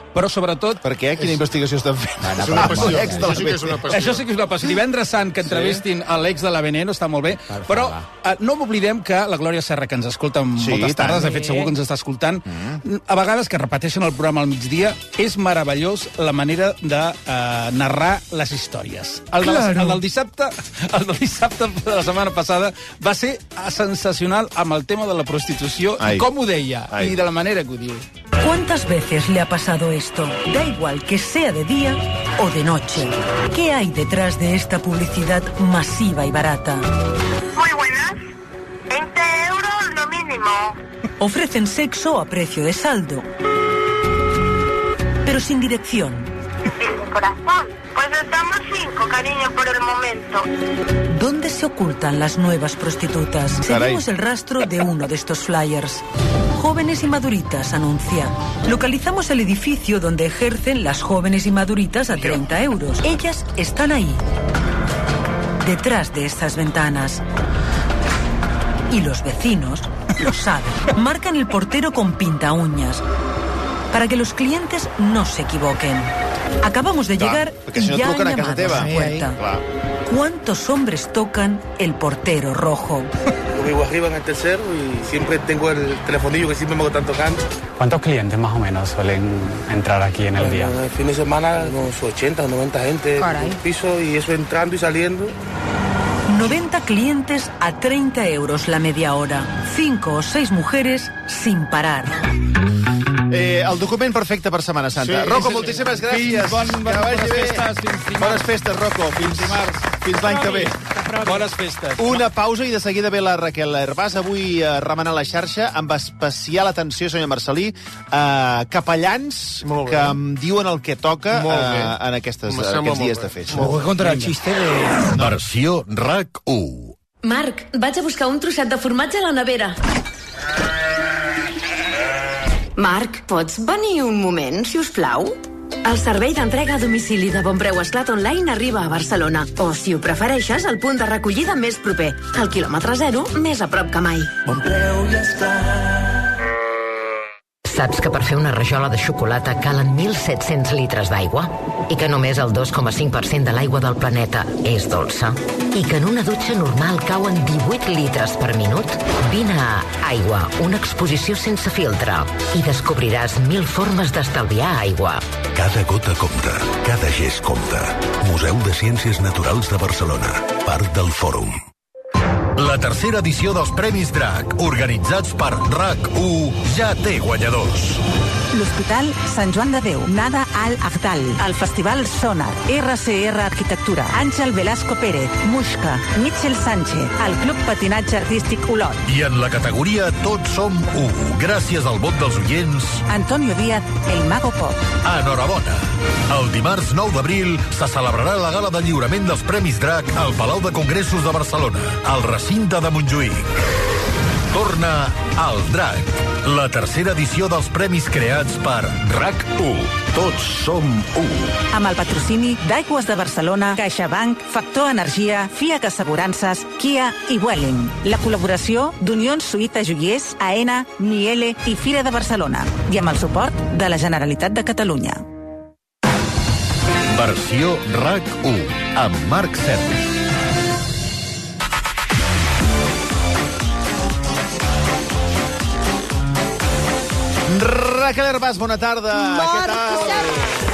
però sobretot... Per què? Quina investigació estan fent? És una passió. Això sí que és una passió. Això sí que és una passió. Divendres Sant, que entrevistin a l'ex de la Veneno, està molt bé, però eh, no oblidem que la Glòria Serra, que ens escolta Sí, moltes tant. tardes, de fet segur que ens està escoltant, a vegades que repeteixen el programa al migdia, és meravellós la manera de eh, narrar les històries. El, de la, Claro. el del dissabte, el del dissabte de la setmana passada va ser sensacional amb el tema de la prostitució, Ai. i com ho deia, Ai. i de la manera que ho diu. ¿Cuántas veces le ha pasado esto? Da igual que sea de día o de noche. ¿Qué hay detrás de esta publicidad masiva y barata? Muy buenas. veinte euros lo mínimo. Ofrecen sexo a precio de saldo, pero sin dirección. Corazón. Pues estamos cinco, cariño, por el momento. ¿Dónde se ocultan las nuevas prostitutas? Caray. Seguimos el rastro de uno de estos flyers. Jóvenes y Maduritas anuncia. Localizamos el edificio donde ejercen las Jóvenes y Maduritas a treinta euros. Ellas están ahí, detrás de estas ventanas. Y los vecinos lo saben. Marcan el portero con pinta uñas para que los clientes no se equivoquen. Acabamos de Clar, llegar perquè y si no ya han truquen a casa llamado teva. a su puerta. Clar. ¿Cuántos hombres tocan el portero rojo? Yo vivo arriba en el tercero y siempre tengo el telefonillo que siempre me están tocando. ¿Cuántos clientes más o menos suelen entrar aquí en el día? Bueno, el fin de semana unos ochenta o noventa gente Caray. en el piso y eso entrando y saliendo. noventa clientes a treinta euros la media hora. Cinco o seis mujeres sin parar. Eh, el document perfecte per Setmana Santa. Sí, Rocco, sí, moltíssimes sí. gràcies. Fins, bon, bon, que vagi bones bé. festes, fins dimarts. Bones festes, Rocco. Fins dimarts. Fins l'any que ve. Bones festes. Una pausa i de seguida ve la Raquel Herbàs, avui eh, remenant la xarxa, amb especial atenció, senyor Marcelí, eh, capellans que em diuen el que toca Molt bé. eh, en aquestes, Me sembla aquests molt dies bé. de festa. Molt bé. Contra el xiste de... Versió RAC u. Marc, vaig a buscar un trosset de formatge a la nevera. Marc, pots venir un moment, si us plau? El servei d'entrega a domicili de Bon Preu Esclat Online arriba a Barcelona. O, si ho prefereixes, el punt de recollida més proper. Al quilòmetre zero, més a prop que mai. Bon preu i Esclat. Saps que per fer una rajola de xocolata calen mil set-cents litres d'aigua? I que només el dos coma cinc per cent de l'aigua del planeta és dolça? I que en una dutxa normal cauen divuit litres per minut? Vine a Aigua, una exposició sense filtre, i descobriràs mil formes d'estalviar aigua. Cada gota compta, cada gest compta. Museu de Ciències Naturals de Barcelona, part del Fòrum. La tercera edició dels Premis DRAC, organitzats per RAC u, ja té guanyadors. L'Hospital Sant Joan de Déu, Nada Al Afdal, el Festival Sonar, R C R Arquitectura, Àngel Velasco Pérez, Muixca, Mitchell Sánchez, el Club Patinatge Artístic Olot, I en la categoria Tots som u, gràcies al vot dels oients, Antonio Díaz, El Mago Pop. enhorabona. El dimarts nou d'abril se celebrarà la gala de lliurament dels Premis DRAC al Palau de Congressos de Barcelona, al recinte de Montjuïc. Torna al DRAC, la tercera edició dels premis creats per RAC u. Tots som u. Amb el patrocini d'Aigües de Barcelona, CaixaBank, Factor Energia, Fiat Assegurances, Kia i Welling. La col·laboració d'Unió Suïta Joiers, AENA, Miele i Fira de Barcelona. I amb el suport de la Generalitat de Catalunya. Versió RAC u, amb Marc Sergi. Raquel Herbàs, bona tarda. Què tal?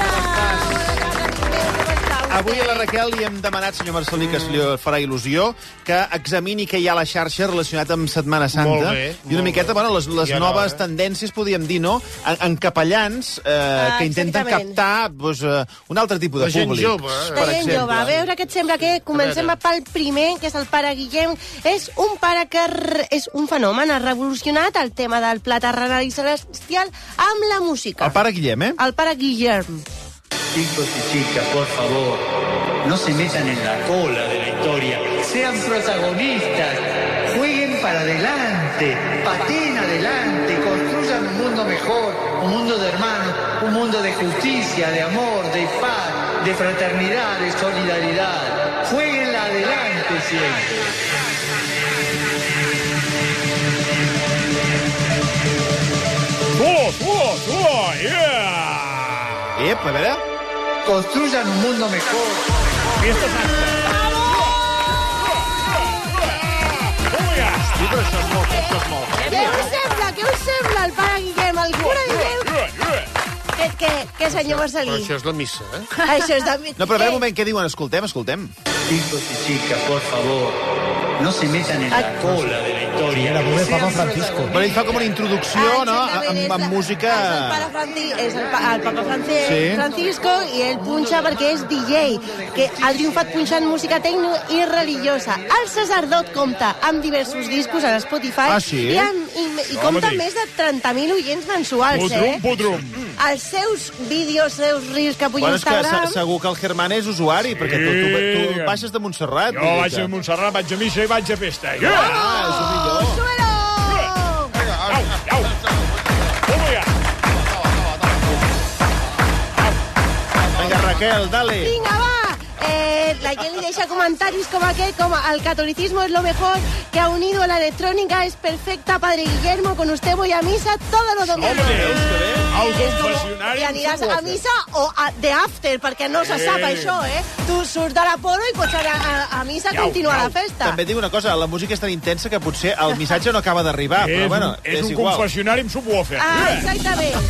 Avui a la Raquel li hem demanat, senyor Marcelí, que li farà il·lusió, que examini què hi ha a la xarxa relacionat amb Setmana Santa. Molt bé, I una molt miqueta, bé. bueno, les, les Ja noves no, eh? tendències, podríem dir, no? En, en capellans eh, Ah, que intenten exactament. captar doncs, eh, un altre tipus de La gent públic. jove, eh? Per La gent exemple. jove. A veure què et sembla que comencem A pel primer, que és el pare Guillem. És un pare que r- és un fenomen, ha revolucionat el tema del plat arrelari celestial amb la música. El pare Guillem, eh? El pare Guillem. Chicos y chicas, por favor, no se metan en la cola de la historia. Sean protagonistas, jueguen para adelante, pateen adelante, construyan un mundo mejor, un mundo de hermanos, un mundo de justicia, de amor, de paz, de fraternidad, de solidaridad. Jueguenla adelante siempre. Suo, suo, suo, yeah! Ep, a veure. Construyan un mundo mejor. Fiesta Santa. Sí, però això és molt, això és molt. Què us sembla? Què us sembla el pare Guillem? El cura Guillem? Què, què, què, senyor Marcelí? Però això és la missa, eh? Això és de... No, però a veure un moment, què diuen? Escoltem, escoltem. Chicos y chicas, por favor, no se metan en la cola de la historia. Era el Papa Francisco. Però ell fa com una introducció, no?, amb, amb música... És el pare Franci... és el, pa... el papa Franci... Sí. Francisco i ell punxa perquè és D J, que ha triomfat punxant música tecno i religiosa. El sacerdot compta amb diversos discos a Spotify Ah, sí? i, amb, i, i compta amb més de trenta mil oients mensuals, eh? Podrum. Els seus vídeos, els seus reels que puja Bueno, és que Instagram... se- segur que el Germán és usuari, perquè tu, tu, tu baixes de Montserrat. Jo vaig a Montserrat, vaig a missa i vaig a festa. Ah, és el millor. Suelo! Au, au. Toma ja. Vinga, Raquel, dale. Vinga, va! Eh, la gent li deixa comentaris com aquest, com el catolicismo es lo mejor que ha unido la electrónica, es perfecta, padre Guillermo, con usted voy a misa todos los domingos. Al És com- confessionari. I aniràs a missa o a, de after, perquè no se sap Eh. això, eh? Tu surts de l'Apolo i pots anar a, a missa a continuar la festa. També et dic una cosa, la música és tan intensa que potser el missatge no acaba d'arribar, però És, bueno, un, és és un igual. confessionari amb subwoofer. Ah, exactament.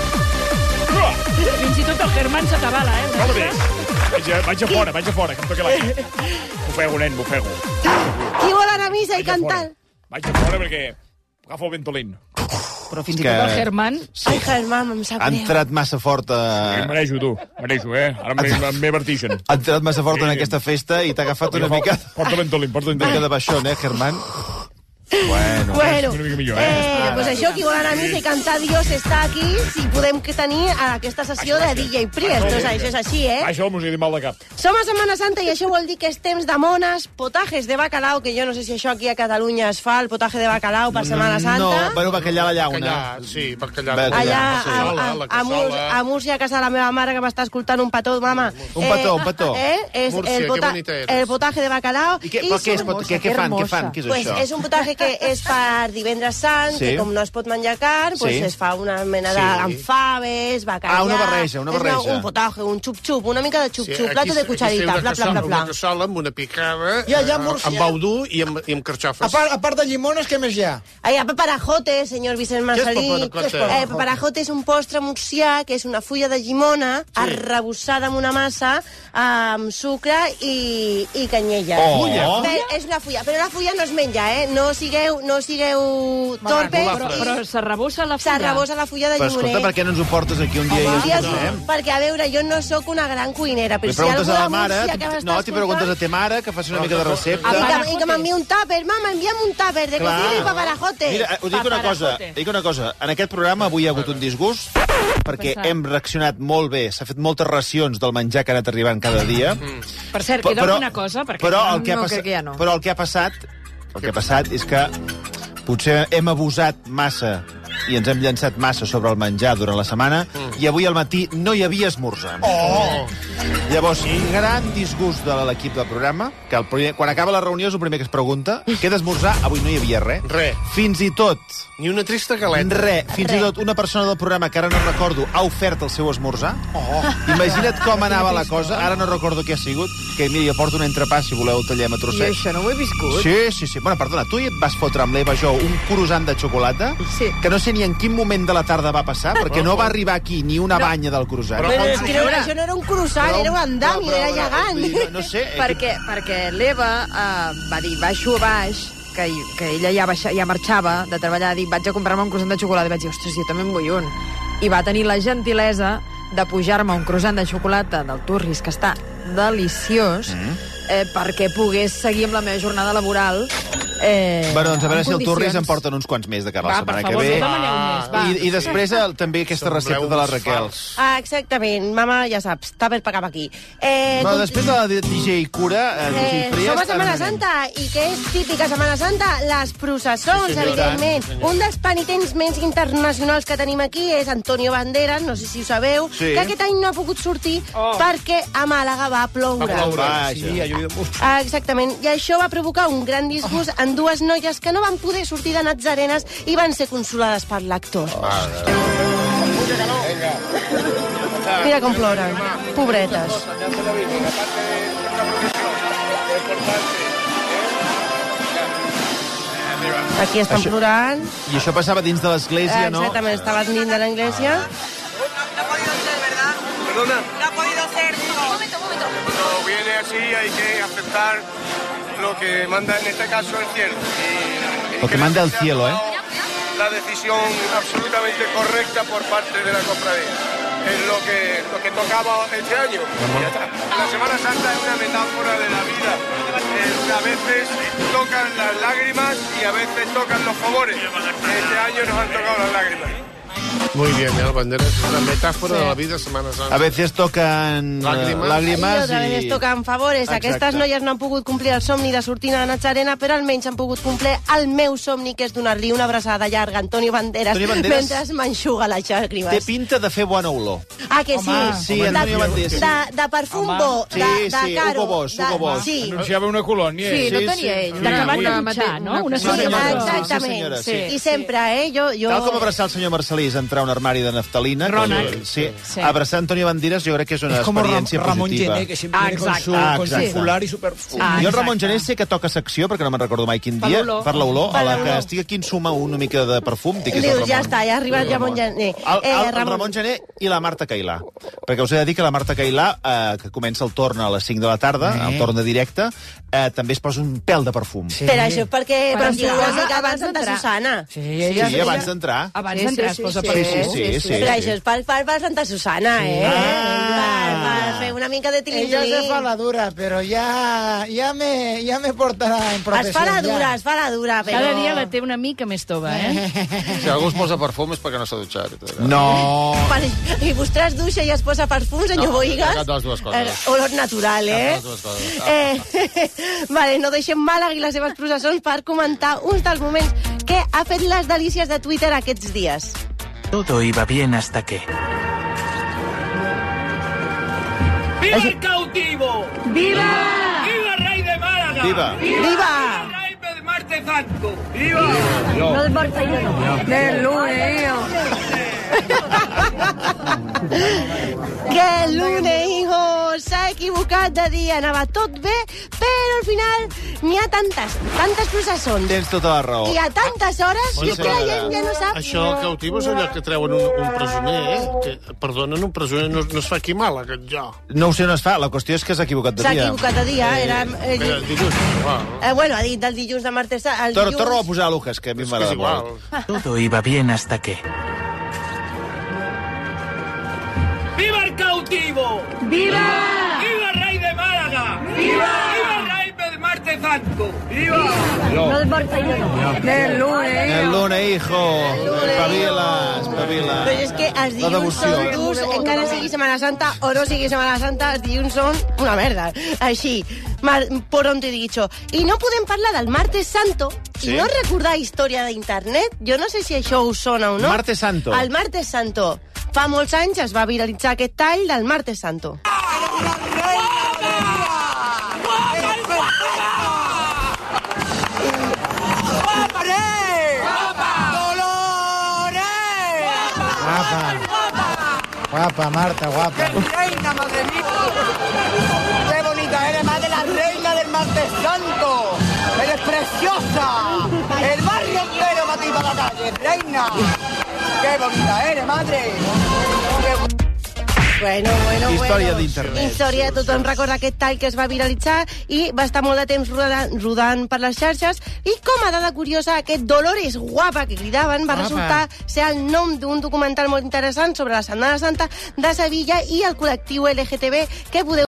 Fins i tot el Germán s'atabala, eh? Molt bé. Vaig a, vaig a fora, vaig a fora, que em toqui la cara. Bufego, nen, bufego. Qui vol anar a missa i cantar? Vaig a fora perquè agafo el ventolín. Però fins i Que- tot el Germán... Ai, Germán, em sap Ha greu. entrat massa fort a... Em marejo, tu. Marejo, eh? Ara m'he m'he vertigen. Ha entrat massa fort en aquesta festa i t'ha agafat una mica... Porta ventolín, porta Una mica de baixón, eh, Germán? Bueno. Bueno, Una mica millor, eh? eh, pues això, qui vol anar a missa i cantar Dios està aquí, si podem que tenir aquesta sessió de D J Priest. Doncs això és així, eh? Això el músic de mal de cap. Som a Setmana Santa i això vol dir que és temps de mones, potajes de bacalao, que jo no sé si això aquí a Catalunya es fa, el potaje de bacalao per Setmana Santa. No, bueno, bacallà a la llauna. Bacallà, sí, bacallà. Bacallà. Allà, sí. a, a, la a, Múr cassola. a Múrcia, a casa de la meva mare, que m'està escoltant, un petó, mama. Un petó, un petó. Eh? És Múrcia, el, que pota bonita eres. el potaje de bacalao. I què, però què, és, pot- què, què fan, què fan? Què és Pues això? és un potaje que és per divendres sant, Sí. que com no es pot menjar carn, pues Sí. es fa una mena Sí. de amb faves, bacallà... Ah, una barreja, una és barreja. un potaje, un xup-xup, una mica de xup-xup, aquí- plato de aquí cucharita, una bla, bla, cassola, bla, bla. Una cassola amb una picada, Ja, ja, eh, Múrcia. amb bau dur i amb, i amb carxofes. A part, a part de llimones, què més hi ha? Ai, a paparajote, senyor Vicent Marcelí. paparajote? Eh, paparajote és un postre murcià, que és una fulla de llimona sí. arrebossada amb una massa amb sucre i, i canyella. Oh. Fulla? Bé, és una fulla, però la fulla no es menja, eh? No sigueu, no sigueu torpes. Però, però s'arrebossa la fulla. S'arrebossa la fulla de Però llimoner. escolta, per què no ens ho portes aquí un dia i Home, ens ho fem? perquè, a veure, jo no sóc una gran cuinera, però Li si hi ha preguntes algú a la de mare, Múrcia que m'està no, t'hi preguntes a escoltant, ta mare, que faci una mica de recepta. i que, i que m'enviï un tàper, mama, envia'm un tàper de Clar. cocina i paparajote. Mira, us dic una cosa, dic una cosa. En aquest programa avui hi ha hagut un disgust perquè Passat. hem reaccionat molt bé. S'ha fet moltes racions del menjar que ha anat arribant cada dia. Per cert, queda alguna cosa? Perquè però, no, el que ha no passat, crec que ja no. però el que ha passat el que ha passat és que potser hem abusat massa i ens hem llançat massa sobre el menjar durant la setmana i avui al matí no hi havia esmorzar. Oh! Llavors, gran disgust de l'equip del programa, que el primer, quan acaba la reunió és el primer que es pregunta què d'esmorzar? Avui no hi havia res. Res. Fins i tot... Ni una trista galeta. Res. Fins i tot una persona del programa, que ara no recordo, ha ofert el seu esmorzar. Oh. Imagina't com anava la cosa. Ara no recordo què ha sigut. Que, mira, jo porto un entrepà, si voleu, el tallem a I trossets. això no ho he viscut. Sí, sí, sí. Bueno, perdona, tu hi et vas fotre amb l'Eva Jo un croissant de xocolata Sí. que no sé ni en quin moment de la tarda va passar, perquè no va arribar aquí ni una banya del croissant. Però és que no, això no era un croissant, era un andami, era gegant. No, no sé. eh, Perquè, perquè l'Eva eh, va dir, baixo a baix, que, que ella ja, baixa, ja marxava de treballar, dic, vaig a comprar-me un croissant de xocolata, i vaig dir, ostres, jo també en vull un. I va tenir la gentilesa de pujar-me un croissant de xocolata del Turris, que està deliciós, Mm. eh, perquè pogués seguir amb la meva jornada laboral. Eh, Bueno, doncs a veure en si el Turris condicions. en porten uns quants més de cara a la Va, setmana per que favor, ve. no demaneu més, va. I, I després el, també aquesta recepta de la Raquel. Ah, exactament, mama, ja saps, tàper per cap aquí. Eh, Bueno, com- després de la D J Cura, eh, D J Eh, Priest... som a Setmana en anem. Santa, i que és típica Setmana Santa? Les processons, Sí, senyor. evidentment. Tant, senyor. Un dels penitents més internacionals que tenim aquí és Antonio Banderas, no sé si ho sabeu, Sí. que aquest any no ha pogut sortir oh. perquè a Màlaga va ploure. Va ploure, Ah, sí, ha llovido mucho. Ah, exactament, i això va provocar un gran disgust en dues noies que no van poder sortir de Natzarenes i van ser consolades per l'actor. Mira com ploren. Pobretes. Aquí estan Això- plorant. I això passava dins de l'església, no? Exactament, estaven dins de l'església. Perdona. No ha podido ser. Un momento, un momento. Cuando viene así hay que aceptar lo que manda en este caso el cielo. Y, y Lo que manda el cielo, ¿eh? La decisión absolutamente correcta por parte de la cofradía. Es lo que, lo que tocaba este año. Y ya está. La Semana Santa es una metáfora de la vida. Eh, a veces tocan las lágrimas y a veces tocan los favores. Este año nos han tocado las lágrimas. Muy bien, ¿eh, Banderas? Es una metáfora Sí. de la vida Semana Santa. A veces toquen Làgrimes. eh, làgrimes I otra vegades toquen favores. Exacte. Aquestes noies no han pogut complir el somni de sortir a Natxarena, però almenys han pogut complir el meu somni, que és donar-li una abraçada llarga a Antonio Banderas, Antonio Banderas mentre m'enxuga les llàgrimes. Té pinta de fer bona olor. Ah, que sí? Home, sí, de, Antonio Banderas, sí. De, de perfum Home. bo, Sí, de, de sí, caro. Hugo Boss, de, Hugo Boss. Sí. Anunciava una colònia. Sí, eh? no tenia ell. sí. D'acabat Sí. de dutxar, no? Una Sí, senyora. exactament. Sí, senyora, sí. I sempre, eh? Jo, jo... Tal com abraçar el senyor Marcelí és entrar a un armari de naftalina. que- Ronac. Sí. Sí. Abraçar Antonio Banderas jo crec que és una Es como Ram- experiència Ramon positiva. Gené, que siempre viene con Exacte. su, Ah, con su exacte. fular y su perfume. Ah, jo el Ramon exacte. Gené sé que toca secció, perquè no me'n recordo mai quin Per dia, l'olor. per l'olor, a Per la que l'olor. estic aquí en suma una mica de perfum, dic que és el Dius, ja Ramon. està, ja ha arribat Ramon Gené. El, el, Eh, el Ramon Gené i la Marta Cailà. Perquè us he de dir que la Marta Cailà, eh, que comença el torn a les cinc de la tarda, Eh. el torn de directe, eh, també es posa un pèl de perfum. Sí, Per això, perquè... Per Però si entrar. ho has dit abans Santa d'entrar. Susana. Sí, ella sí, abans d'entrar. Abans Sí, d'entrar sí, es sí, posa sí, per sí, perfum. sí, sí, Però sí. això és per, per, per Santa Susana, eh? Ah. Per, per fer una mica de Ella tilín-tilín. se fa la dura, pero ya, ya, me, ya me portará en Es profesión. fa la ya. dura, es fa la dura, però... Cada dia la té una mica més tova, eh? Si algú es posa perfum és perquè no s'ha dutxat. No. Per, I vostè es duixa i es posa perfum, senyor No, Boigas? cap de les dues coses. Eh, olor natural, eh? Cap de les dues coses. eh vale, no deixem Màlaga i les seves processons per comentar uns dels moments que ha fet les delícies de Twitter aquests dies. Todo iba bien hasta que... ¡Viva el cautivo! ¡Viva! ¡Viva el rey de Málaga! Viva. ¡Viva! ¡El rey del Martes Santo! ¡Viva! No del Barça i no. Del lunes, hijo. Que el lunes, hijo, s'ha equivocat de dia, anava tot bé, però al final n'hi ha tantes, tantes processons. Tens tota la raó. I a tantes hores, i és que la gent ja no sap. Això, el cautiu és allò que treuen un, un presoner, eh? Que, perdonen, un presoner no, no es fa aquí mal, aquest jo. No ho sé on es fa, la qüestió és que s'ha equivocat de S'ha dia. equivocat de dia, era... Eh, Era el dilluns, igual. eh, bueno, ha dit del dilluns de martes... El Torna, dilluns... torna a posar Lucas, que a mi És que és m'agrada igual. molt. Todo iba bien hasta que... ¡Viva el cautivo! ¡Viva! ¡Viva el rey de Málaga! ¡Viva! ¡Viva el rey del Martes Santo! ¡Viva! No del Barça i no. Del lunes, El lunes, hijo. Espavila, espavila. Però és que els La dilluns devoció. són durs, encara sigui Setmana Santa o no sigui Setmana Santa, els dilluns són una merda. Així, mar, por on t'he dicho. I no podem parlar del Martes Santo Sí. i no recordar història d'internet. Jo no sé si això us sona o no. Martes Santo. El Martes Santo. Fa molts anys es va viralitzar aquest tall del Martes Santo. Guapa. Guapa, Marta, guapa. ¡Reina, madre mía! ¡Qué bonita! ¡Eres más de la reina del Martes Santo! ¡Eres preciosa! ¡El barrio entero va a ir para la calle! ¡Reina! ¡Qué bonita eres, madre! Bueno, bueno, Història bueno. d'internet. Història, tothom recorda aquest tall que es va viralitzar i va estar molt de temps rodant, rodant per les xarxes i com a dada curiosa, aquest Dolores Guapa que cridaven va Guapa. resultar ser el nom d'un documental molt interessant sobre la Setmana Santa de Sevilla i el col·lectiu L G T B que podeu